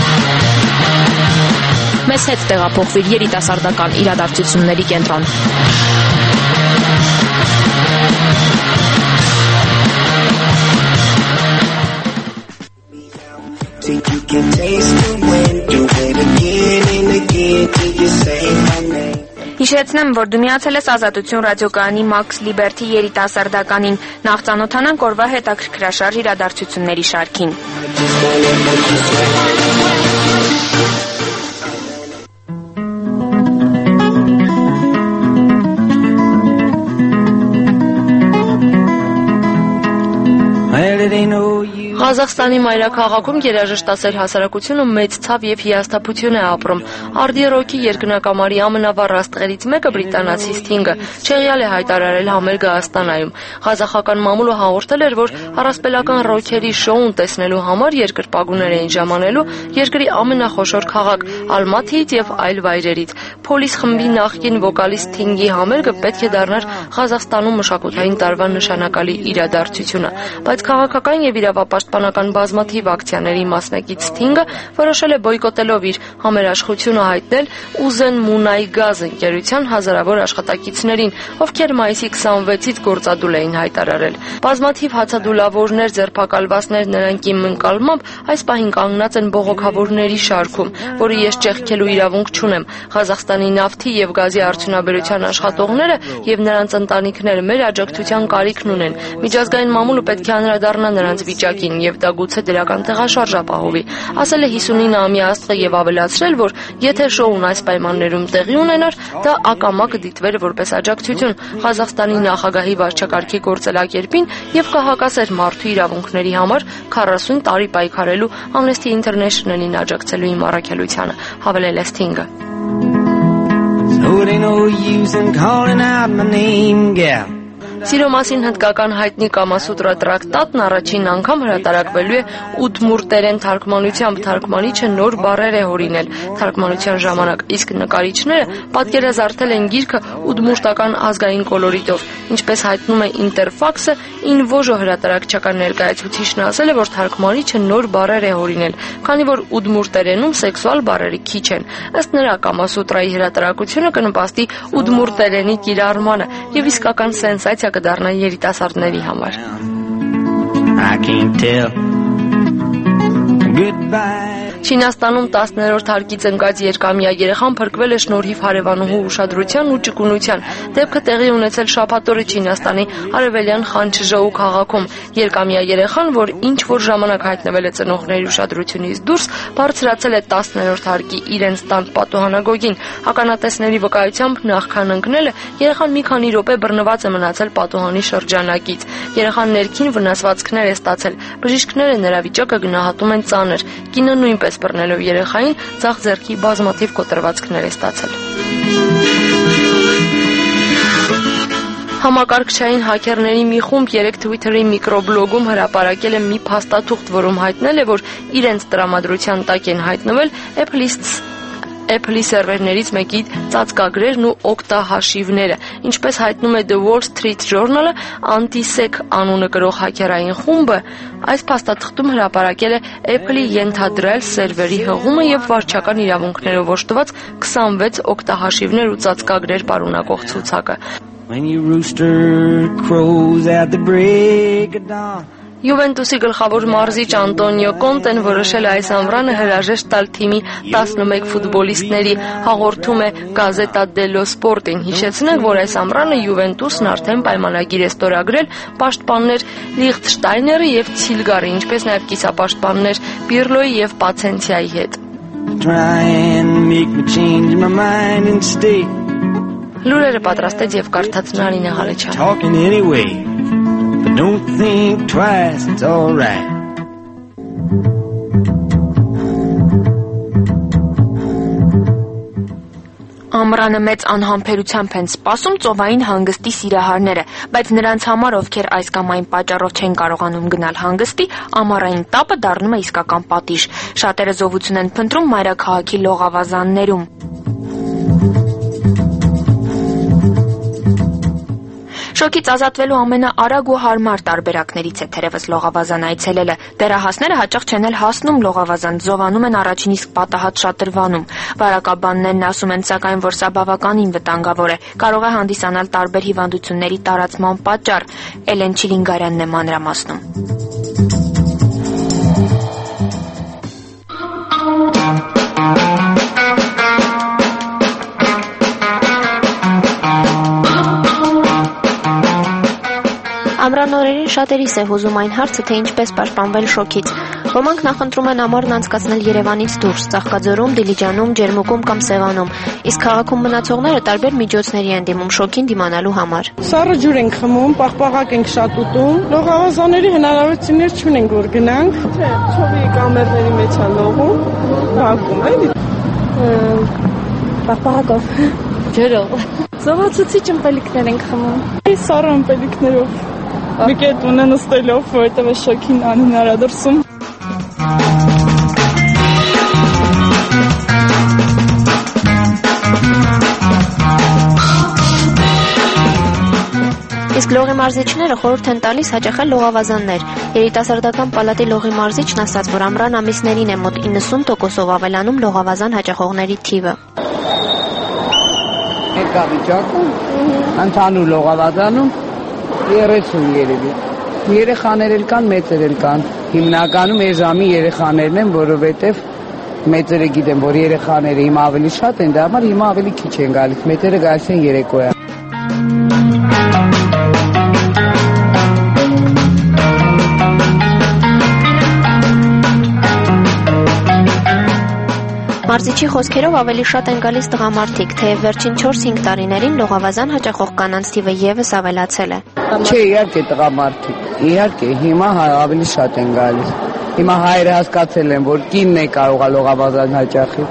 Մեզ հետ տեղափոխվիր երիտասարդական իրադարձությունների կենտրոն։ You can taste the wind, do it again and again till you say my name. Հիշեցնեմ, որ դու միացել ես Ազատություն ռադիոկայանի Max Liberty երիտասարդականին, նախ ծանոթանանք օրվա հետաքրքրաշարժ իրադարձությունների շարքին։ Ղազախստանի մայրաքաղաքում երաժշտասեր հասարակությունը մեծ ցավ եւ հիասթափություն է ապրում։ Արդի ռոքի երկնակամարի ամենավառ աստղերից մեկը բրիտանացի Sting-ը չեղյալ է հայտարարել համերգը Աստանայում։ Ղազախական մամուլը հաղորդել էր, որ առասպելական ռոքերի շոուն տեսնելու համար երկրպագուներ էին ժամանելու երկրի ամենախոշոր քաղաք Ալմաթիից եւ այլ վայրերից։ Փոլիս խմբի նախկին վոկալիստ Sting-ի համերգը պետք է դառնար Ղազախստանում մշակութային տարվա նշանակալի իրադարձությունը, բայց քաղաքական եւ իրավապաշտպանական բազմաթիվ ակցիաների մասնակից Sting-ը որոշել է բոյկոտելով իր համերաշխությունը հայտնել Ուզեն Մունայգազ ընկերության հազարավոր աշխատակիցներին, ովքեր մայիսի քսանվեցից գործադուլ էին հայտարարել։ Բազմաթիվ հացադուլավորներ, ձերբակալվածներ նրանքի մնկալմամբ այս պահին կանգնած են բողոքավորների շարքում, որը ես ճեղքելու իրավունք չունեմ։ Ղազախստանի նավթի եւ գազի արդյունաբերության աշխատողները եւ նրանց ընտանիքները մեր աջակցության կարիքն ունեն։ Միջազգային մամուլը պետք է անդրադառնա նրանց վիճակին եւ դա գուցե դրական տեղաշարժ ապահովի, ասել է հիսունինամյա աստղը եւ ավելացրել, որ եթե շոուն այս պայմաններում տեղի ունենար, դա ակամա կդիտվեր որպես աջակցություն Ղազախստանի նախագահի վարչակարգի գործելակերպին եւ կհակասեր մարդու իրավունքների համար քառասուն տարի պայքարելու Amnesty International-ին աջակցելու իմ առաքելությանը, հավելել է Sting-ը։ Սիրո մասին հնդկական հայտնի Կամասուտրա տրակտատն առաջին անգամ հրատարակվելու է ուդմուրտերեն թարգմանությամբ, թարգմանիչը նոր բառեր է հորինել թարգմանության ժամանակ, իսկ նկարիչները պատկերազարդել են գիրքը ուդմուրտական ազգային կոլորիտով, ինչպես հայտնում է Ինտերֆաքսը, Ինվոժո հրատարակչական ներկայացուցիչն ասել է, որ թարգմանիչը նոր բառեր է հորինել, քանի որ ուդմուրտերենում սեքսուալ բառերը քիչ են։ Ըստ նրա Կամասուտրայի հրատարակությունը կնպաստի ուդմուրտերենի կիրառմանը եւ իսկական սենսացիա կդառնա երիտասարդների համար։ Չինաստանում տասներորդ հարկից ընկած երկամյա երեխան փրկվել է շնորհիվ հարևանուհու ուշադրության ու ճկունության։ Դեպքը տեղի ունեցել շաբաթօրը Չինաստանի արևելյան Խանչժոու քաղաքում։ Երկամյա երեխան, որ ինչ որ ժամանակ հայտնվել է ծնողների ուշադրությունից դուրս, բարձրացել է տասներորդ հարկի իրենց տան պատուհանագոգին։ Ականատեսների վկայությամբ նախքան ընկնելը երեխան մի քանի րոպե բռնված է մնացել պատուհանի շրջանակից։ Երեխան ներքին վնասվածքներ է ստացել։ Բժիշկները նրա վիճակը գնահատում են ծանր։ Կինը նույնպես բռնելով երեխային ձախ ձեռքի բազմաթիվ կոտրվածքներ է ստացել։ Համակարգչային հաքերների մի խումբ երեկ Twitter-ի միկրոբլոգում հրապարակել է մի փաստաթուղթ, որում հայտնել է, որ իրենց տրամադրության տակ են հայտնվել Apple-ից Apple-ի սերվերներից մեկի ծածկագրերն ու օգտահաշիվները։ Ինչպես հայտնում է The Wall Street Journal-ը, Antisec անունը կրող հաքերային խումբը այս փաստաթղթում հրապարակել է Apple-ի ենթադրյալ սերվերի հղումը եւ վարչական իրավունքներով օժտված քսանվեց օգտահաշիվներ ու ծածկագրեր պարունակող ցուցակը։ Յուվենտուսի գլխավոր մարզիչ Անտոնիո Կոնտեն որոշել է այս ամռանը հրաժեշտ տալ թիմի տասնմեկ ֆուտբոլիստների, հաղորդում է Gazzetta dello Sportին։ Հիշեցնենք, որ այս ամռանը Յուվենտուսն արդեն պայմանագիր է ստորագրել պաշտպաններ Լիխտշտայները եւ Ցիլգարի, ինչպես նաեւ կիսապաշտպաններ Պիրլոյի եւ Պացենցիայի հետ։ Լուրերը պատրաստեց եւ կարդաց Նարինե Ղալեչյանը։ Don't think twice, it's all right. Ամռանը մեծ անհամբերությամբ են սպասում ծովային հանգստի սիրահարները, բայց նրանց համար, ովքեր այս կամ այն պատճառով չեն կարողանում գնալ հանգստի, ամառային տապը դառնում է իսկական պատիժ։ Շատերը զովություն են փնտրում մայրաքաղաքի լողավազաններում։ Շոկից ազատվելու ամենաարագ ու հարմար տարբերակներից է թերևս լողավազան այցելելը։ Դեռահասները հաճախ չեն էլ հասնում լողավազան, զովանում են առաջին իսկ պատահած շատրվանում։ Վարակաբաններն ասում են սակայն, որ սա բավականին վտանգավոր է, կարող է հանդիսանալ տարբեր հիվանդությունների տարածման պատճառ։ Էլեն Չիլինգարյանն է մանրամասնում։ Ամռանօրերին շատերիս է հուզում այն հարցը, թե ինչպես պաշտպանվել շոկից։ Ոմանք նախընտրում են ամառն անցկացնել Երևանից դուրս, Ծաղկաձորում, Դիլիջանում, Ջերմուկում կամ Սևանում, իսկ քաղաքում մնացողները տարբեր միջոցների են դիմում շոկին դիմանալու համար։ Սառը ջուր ենք խմում, պաղպաղակ ենք շատ ուտում, լողավազանների հնարավորություններ չունենք, որ գնանք, թե ցովի կամերների մեջ է լողում, բակում էլի։ Պաղպաղակով, ջրով։ Զովացուցիչ ըմպելիքներ ենք խմում։ Սառը ըմպելիքներով։ Մի կետ ունեն նստելով, որովհետև շոկին անհնարադրսում։ Իսկ լողի մարզիչները խորհուրդ են տալիս հաճախել լողավազաններ։ Երիտասարդական պալատի լողի մարզիչն ասաց, որ ամռան ամիսներին է մոտ իննսուն տոկոսով ավելանում լողավազան հաճախողների թիվը։ Ներկայացում ընդհանուր լողավազանում երեսուն երևի։ Երեխաներ էլ կան, մեծեր էլ կան։ Հիմնականում այս ժամի երեխաներն են, որովհետև մեծերը գիտեն, որ երեխաները հիմա ավելի շատ են, դա համար հիմա ավելի քիչ են գալիս, մեծերը գալիս են երեկոյան։ Մարզիչի խոսքերով ավելի շատ են գալիս տղամարդիկ, թեև վերջին չորս-հինգ տարիներին լողավազան հաճախող կանանց թիվը եւս ավելացել է։ Չէ, իհարկե տղամարդիկ, իհարկե հիմա ավելի շատ են գալիս։ Հիմա հայերը հասկացել են, որ կինն է կարող է լողավազան հաճախի։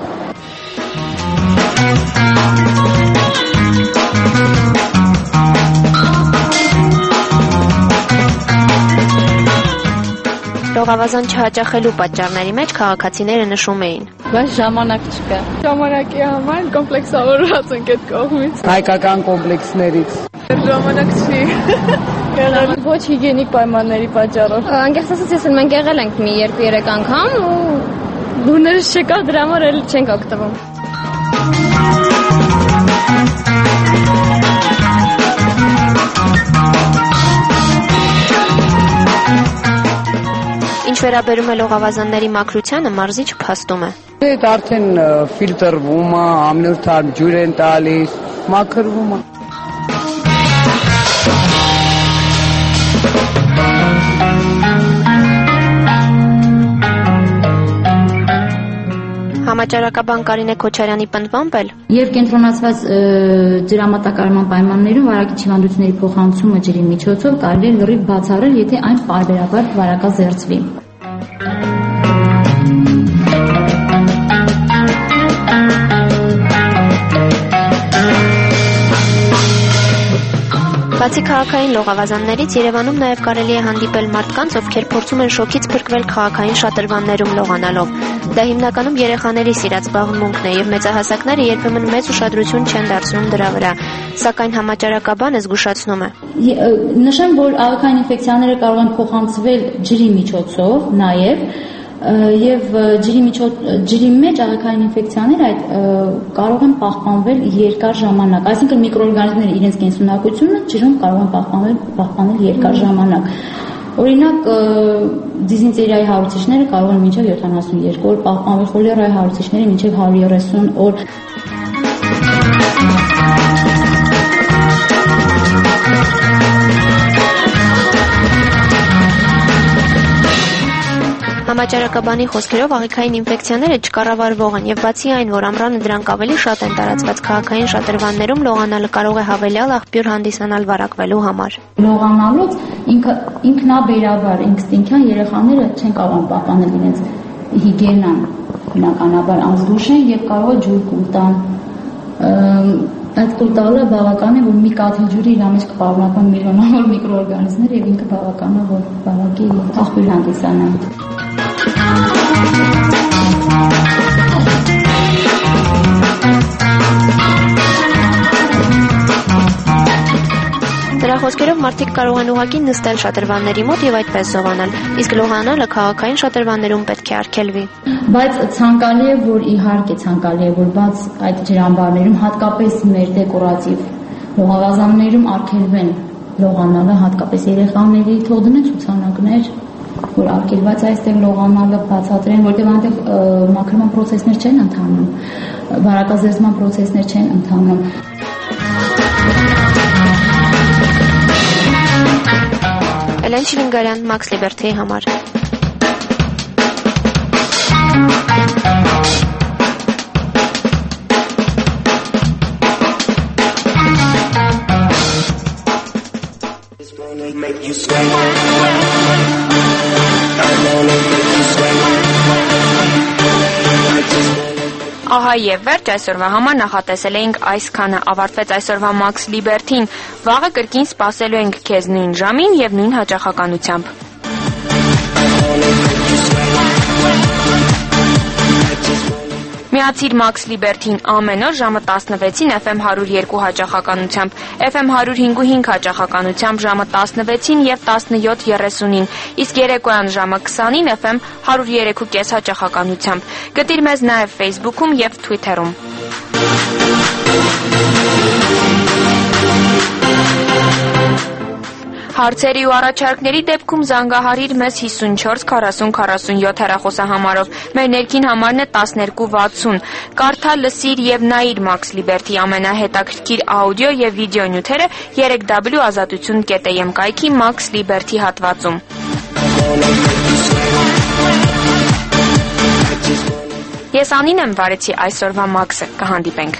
Լողավազան չհաճախելու պատճառների մեջ քաղաքացիները նշում էին. Բայց ժամանակ չկա։ Ժամանակի համար կոմպլեքսավորված ենք այդ կողմից։ Հայկական կոմպլեքսներից։ Ժամանակ չի եղել ոչ հիգիենիկ պայմանների պատճառով։ Անկեղծ ասած, ես մենք եղել ենք մի երկու-երեք անգամ ու դուրներս չկա, դրա համար էլ չենք օգտվում։ Ինչ վերաբերում է լողավազանների մաքրությանը, մարզիչը փաստում է։ Այդ արդեն ֆիլտրվում է, ամենուրդ ջուր են տալիս, մաքրվում է։ Համաճարակաբան Կարինե Քոչարյանի պնդմամբ էլ Եվ կենտրոնացված ջրամատակարարման պայմաններում վարակիչ հիվանդությունների փոխանցումը ջրի միջոցով կարելի է լրիվ բացառել, եթե այն պարբերաբար վարակազերծվի։ Բացի քաղաքային լողավազաններից Երևանում նաև կարելի է հանդիպել մարդկանց, ովքեր փորձում են շոկից փրկվել քաղաքային շատրվաններում լողանալով։ Դա հիմնականում երեխաների սիրած զբաղմունքն է եւ մեծահասակները երբեմն մեծ ուշադրություն չեն դարձնում դրա վրա, սակայն համաճարակաբանը զգուշացնում է. Նշեմ, որ աղքային ինֆեկցիաները կարող են փոխանցվել ջրի միջոցով նաեւ եւ ջրի միջոց ջրի մեջ աղքային ինֆեկցիաները այդ կարող են պահպանվել երկար ժամանակ, այսինքն միկրոօրգանիզմները իրենց կենսունակությունը ջրում կարող են պահպանել պահպանել երկար ժամանակ։ Օրինակ դիզենտերիայի հարուցիչները կարող են մինչև յոթանասունյոթ օր պահպանվել, խոլերայի հարուցիչները մինչև հարյուր երեսուն օր։ Համաճարակաբանի խոսքերով աղիքային ինֆեկցիաները չկառավարվող են եւ բացի այն, որ ամռանը դրանք ավելի շատ են տարածված քաղաքային շատրվաններում, լողանալը կարող է հավելյալ աղբյուր հանդիսանալ վարակվելու համար։ Լողանալուց ինքը ինքնաբերաբար ինստինկտիվ երեխաները չեն կարող պահպանել իրենց հիգիենան, բնականաբար անզգուշ են եւ կարող է ջուր կուլ տան։ Այդ կուլ տալը բավական է, որ մի կաթիլ ջուրի իր մեջ կպարունակվեն միլիոնավոր միկրոօրգանիզմներ եւ ինքը բավական է, որ վարակի աղբյուր հանդիսանա։ Դրա խոսքերով մարդիկ կարող են ուղղակի նստել շատրվանների մոտ եւ այդպես զովանալ, իսկ լողանալը քաղաքային շատրվաններում պետք է արգելվի։ Բայց ցանկալի է, որ իհարկե ցանկալի է, որ բաց այդ ջրամբարներում, հատկապես մեր դեկորատիվ լողավազաններում արգելվեն լողանալը, հատկապես երեխաների, թող դնեն ցուցանակներ, որ արգելված այստեղ լողանալը բացատրեն, որտեղ այնտեղ մաքրման process-ներ չեն ընթանում, վարակազերծման process-ներ չեն ընթանում։ Էլեն Շիլինգարյան, Max Liberty-ի համար։ Ահա եւ վերջ այսօրվա համար նախատեսել էինք այսքանը, ավարտվեց այսօրվա Max Liberty-ն, վաղը կրկին սպասելու ենք քեզ նույն ժամին եւ նույն հաճախականությամբ։ Միացիր Max Liberty-ն ամեն օր ժամը տասնվեցին F M one oh two հաճախականությամբ, F M one oh five point five հաճախականությամբ ժամը տասնվեցին եւ տասնյոթ երեսունին, իսկ երեկոյան ժամը քսանին F M one oh three point five հաճախականությամբ։ Գտիր մեզ նաեւ Facebook-ում եւ Twitter-ում։ Հարցերի ու առաջարկների դեպքում զանգահարիր մեզ հիսունչորս քառասուն քառասունյոթ հեռախոսահամարով։ Մեր ներքին համարն է տասներկու վաթսուն։ Կարդա, լսիր եւ նայիր Max Liberty ամենահետաքրքիր աուդիո եւ վիդեո նյութերը three w ազատություն dot a m կայքի Max Liberty հատվածում։ Ես Անին եմ, վարեցի այսօրվա Max-ը, կհանդիպենք։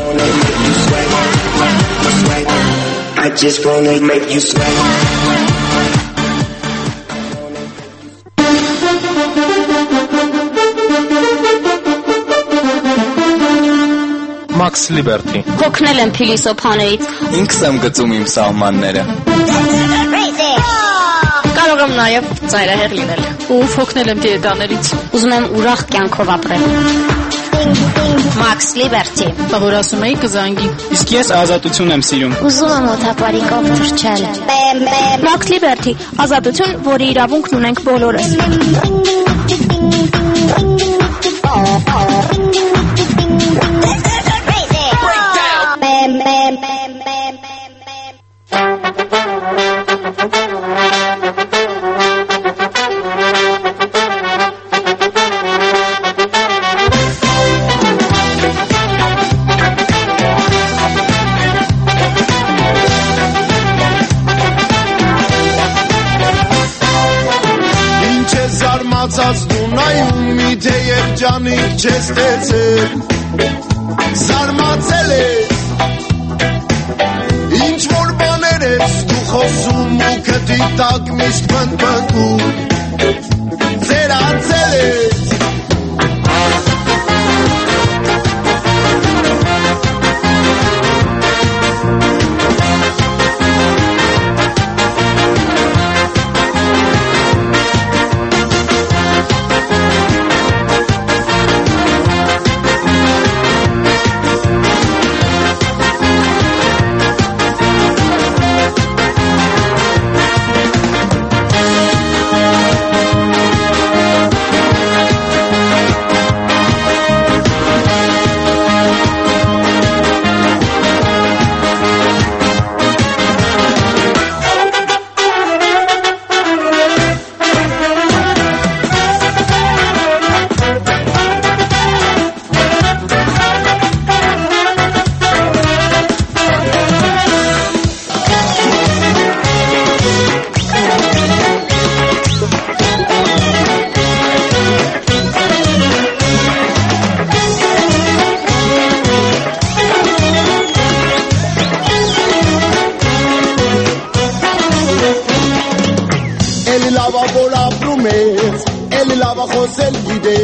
I just wanna make you sweat. Max Liberty. Հոգնել եմ փիլիսոփաներից։ Ինքս եմ գծում իմ սահմանները։ Կարող եմ նաև ծայրահեղ լինել։ Ու հոգնել եմ դիետաներից։ Ուզում եմ ուրախ կյանքով ապրել։ Max Liberty. Որ ասում էի կզանգի։ Իսկ ես ազատություն եմ սիրում։ Ուզում եմ օթապարիկով թռչել։ Max Liberty, ազատություն, որի իրավունքն ունենք բոլորս։ Ջանիկ չես տեսել Զարմացել ես Ինչ որ բաներ ես դու խոսում ու քթի տակ միշտ փնփնթում Ձերացել ես խոսել գիտե